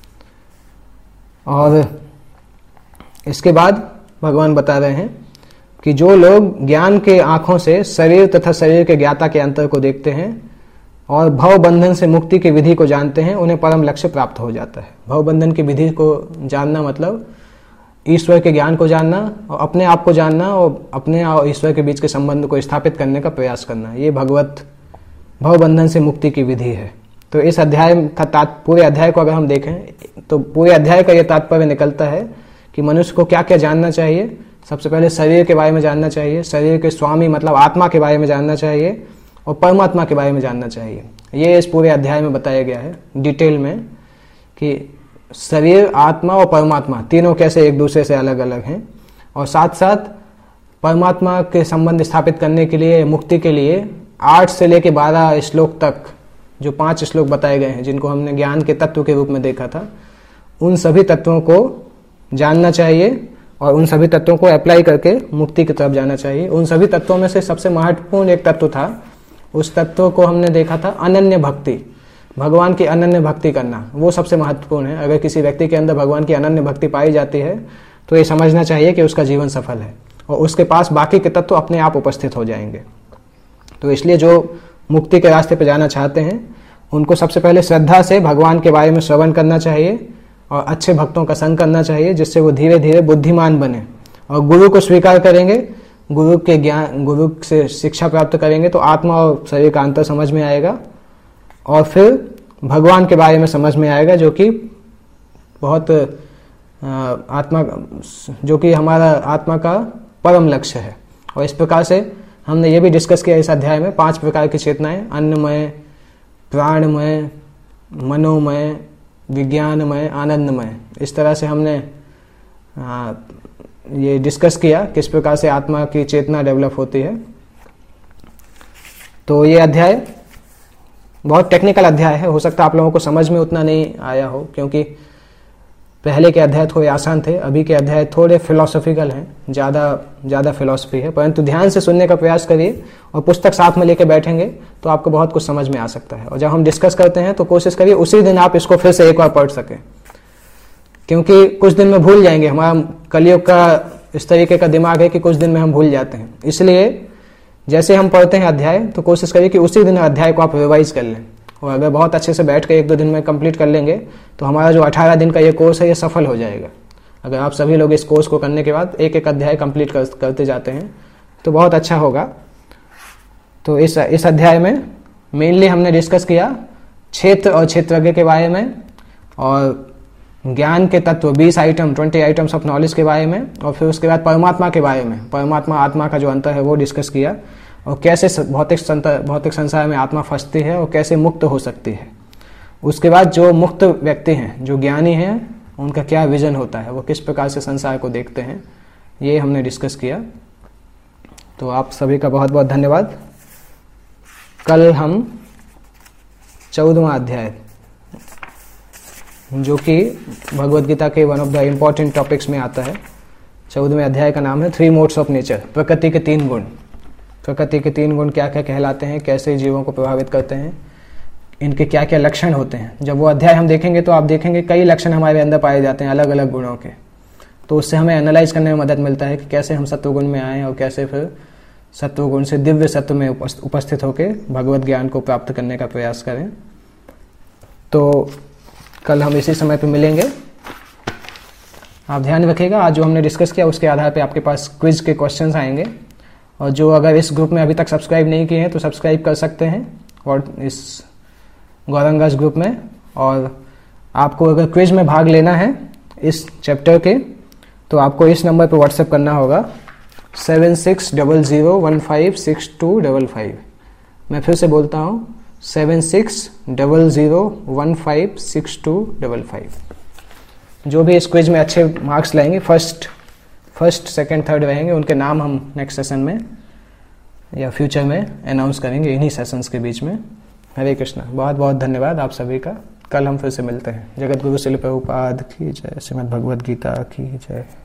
और इसके बाद भगवान बता रहे हैं कि जो लोग ज्ञान के आंखों से शरीर तथा शरीर के ज्ञाता के अंतर को देखते हैं और भव बंधन से मुक्ति की विधि को जानते हैं, उन्हें परम लक्ष्य प्राप्त हो जाता है। भव बंधन की विधि को जानना मतलब ईश्वर के ज्ञान को जानना और अपने आप को जानना और अपने और ईश्वर के बीच के संबंध को स्थापित करने का प्रयास करना। ये भगवत भव बंधन से मुक्ति की विधि है। तो इस अध्याय का पूरे अध्याय को अगर हम देखें तो पूरे अध्याय का यह तात्पर्य निकलता है कि मनुष्य को क्या क्या जानना चाहिए। सबसे पहले शरीर के बारे में जानना चाहिए, शरीर के स्वामी मतलब आत्मा के बारे में जानना चाहिए, और परमात्मा के बारे में जानना चाहिए। ये इस पूरे अध्याय में बताया गया है डिटेल में कि शरीर, आत्मा और परमात्मा तीनों कैसे एक दूसरे से अलग अलग हैं, और साथ साथ परमात्मा के संबंध स्थापित करने के लिए, मुक्ति के लिए 8 से लेकर 12 श्लोक तक जो 5 श्लोक बताए गए हैं, जिनको हमने ज्ञान के तत्व के रूप में देखा था, उन सभी तत्वों को जानना चाहिए और उन सभी तत्वों को अप्लाई करके मुक्ति की तरफ जाना चाहिए। उन सभी तत्वों में से सबसे महत्वपूर्ण एक तत्व था, उस तत्व को हमने देखा था अनन्य भक्ति, भगवान की अनन्य भक्ति करना, वो सबसे महत्वपूर्ण है। अगर किसी व्यक्ति के अंदर भगवान की अनन्य भक्ति पाई जाती है तो ये समझना चाहिए कि उसका जीवन सफल है और उसके पास बाकी के तत्व अपने आप उपस्थित हो जाएंगे। तो इसलिए जो मुक्ति के रास्ते पर जाना चाहते हैं उनको सबसे पहले श्रद्धा से भगवान के बारे में श्रवण करना चाहिए और अच्छे भक्तों का संग करना चाहिए, जिससे वो धीरे धीरे बुद्धिमान बने और गुरु को स्वीकार करेंगे, गुरु के ज्ञान, गुरु से शिक्षा प्राप्त करेंगे तो आत्मा और शरीर का अंतर समझ में आएगा और फिर भगवान के बारे में समझ में आएगा, जो कि बहुत जो कि हमारा आत्मा का परम लक्ष्य है। और इस प्रकार से हमने ये भी डिस्कस किया इस अध्याय में 5 प्रकार की चेतनाएं, अन्नमय, प्राणमय, मनोमय, विज्ञानमय, आनंदमय। इस तरह से हमने ये डिस्कस किया किस प्रकार से आत्मा की चेतना डेवलप होती है। तो ये अध्याय बहुत टेक्निकल अध्याय है, हो सकता है आप लोगों को समझ में उतना नहीं आया हो, क्योंकि पहले के अध्याय थोड़े आसान थे, अभी के अध्याय थोड़े फिलोसॉफिकल हैं, ज़्यादा फिलोसफी है। परंतु ध्यान से सुनने का प्रयास करिए और पुस्तक साथ में लेके बैठेंगे तो आपको बहुत कुछ समझ में आ सकता है। और जब हम डिस्कस करते हैं तो कोशिश करिए उसी दिन आप इसको फिर से एक बार पढ़ सकें, क्योंकि कुछ दिन में भूल जाएंगे। हमारा कलयुग का इस तरीके का दिमाग है कि कुछ दिन में हम भूल जाते हैं। इसलिए जैसे हम पढ़ते हैं अध्याय तो कोशिश करिए कि उसी दिन अध्याय को आप रिवाइज कर लें, और अगर बहुत अच्छे से बैठ कर 1-2 दिन में कंप्लीट कर लेंगे तो हमारा जो 18 दिन का ये कोर्स है ये सफल हो जाएगा। अगर आप सभी लोग इस कोर्स को करने के बाद एक एक अध्याय कंप्लीट करते जाते हैं तो बहुत अच्छा होगा। तो इस अध्याय में मेनली हमने डिस्कस किया क्षेत्र और क्षेत्रज्ञ के बारे में, और ज्ञान के तत्व 20 आइटम्स ऑफ नॉलेज के बारे में, और फिर उसके बाद परमात्मा के बारे में, परमात्मा आत्मा का जो अंतर है वो डिस्कस किया, और कैसे भौतिक संसार में आत्मा फंसती है और कैसे मुक्त हो सकती है। उसके बाद जो मुक्त व्यक्ति हैं, जो ज्ञानी हैं, उनका क्या विजन होता है, वो किस प्रकार से संसार को देखते हैं, ये हमने डिस्कस किया। तो आप सभी का बहुत बहुत धन्यवाद। कल हम 14वां अध्याय, जो कि भगवद गीता के one of the important topics में आता है, 14वें अध्याय का नाम है 3 मोड्स ऑफ नेचर, प्रकृति के 3 गुण। प्रकृति के 3 गुण क्या क्या कहलाते हैं, कैसे जीवों को प्रभावित करते हैं, इनके क्या क्या लक्षण होते हैं। जब वो अध्याय हम देखेंगे तो आप देखेंगे कई लक्षण हमारे अंदर पाए जाते हैं अलग अलग गुणों के, तो उससे हमें एनालाइज करने में मदद मिलता है कि कैसे हम सत्वगुण में आए और कैसे फिर सत्वगुण से दिव्य सत्व में उपस्थित होकर भगवत ज्ञान को प्राप्त करने का प्रयास करें। तो कल हम इसी समय पर मिलेंगे। आप ध्यान रखिएगा, आज जो हमने डिस्कस किया उसके आधार पर आपके पास क्विज के क्वेश्चंस आएंगे, और जो अगर इस ग्रुप में अभी तक सब्सक्राइब नहीं किए हैं तो सब्सक्राइब कर सकते हैं और इस गौरंगास ग्रुप में। और आपको अगर क्विज में भाग लेना है इस चैप्टर के तो आपको इस नंबर पर व्हाट्सएप करना होगा 7600156255। मैं फिर से बोलता हूँ 7600156255। जो भी इस क्विज में अच्छे मार्क्स लाएंगे, फर्स्ट, सेकंड, थर्ड रहेंगे, उनके नाम हम नेक्स्ट सेशन में या फ्यूचर में अनाउंस करेंगे इन्हीं सेशंस के बीच में। हरे कृष्णा, बहुत बहुत धन्यवाद आप सभी का। कल हम फिर से मिलते हैं। जगत गुरु श्रील प्रभुपाद की जय। श्रीमद् भगवद गीता की जय।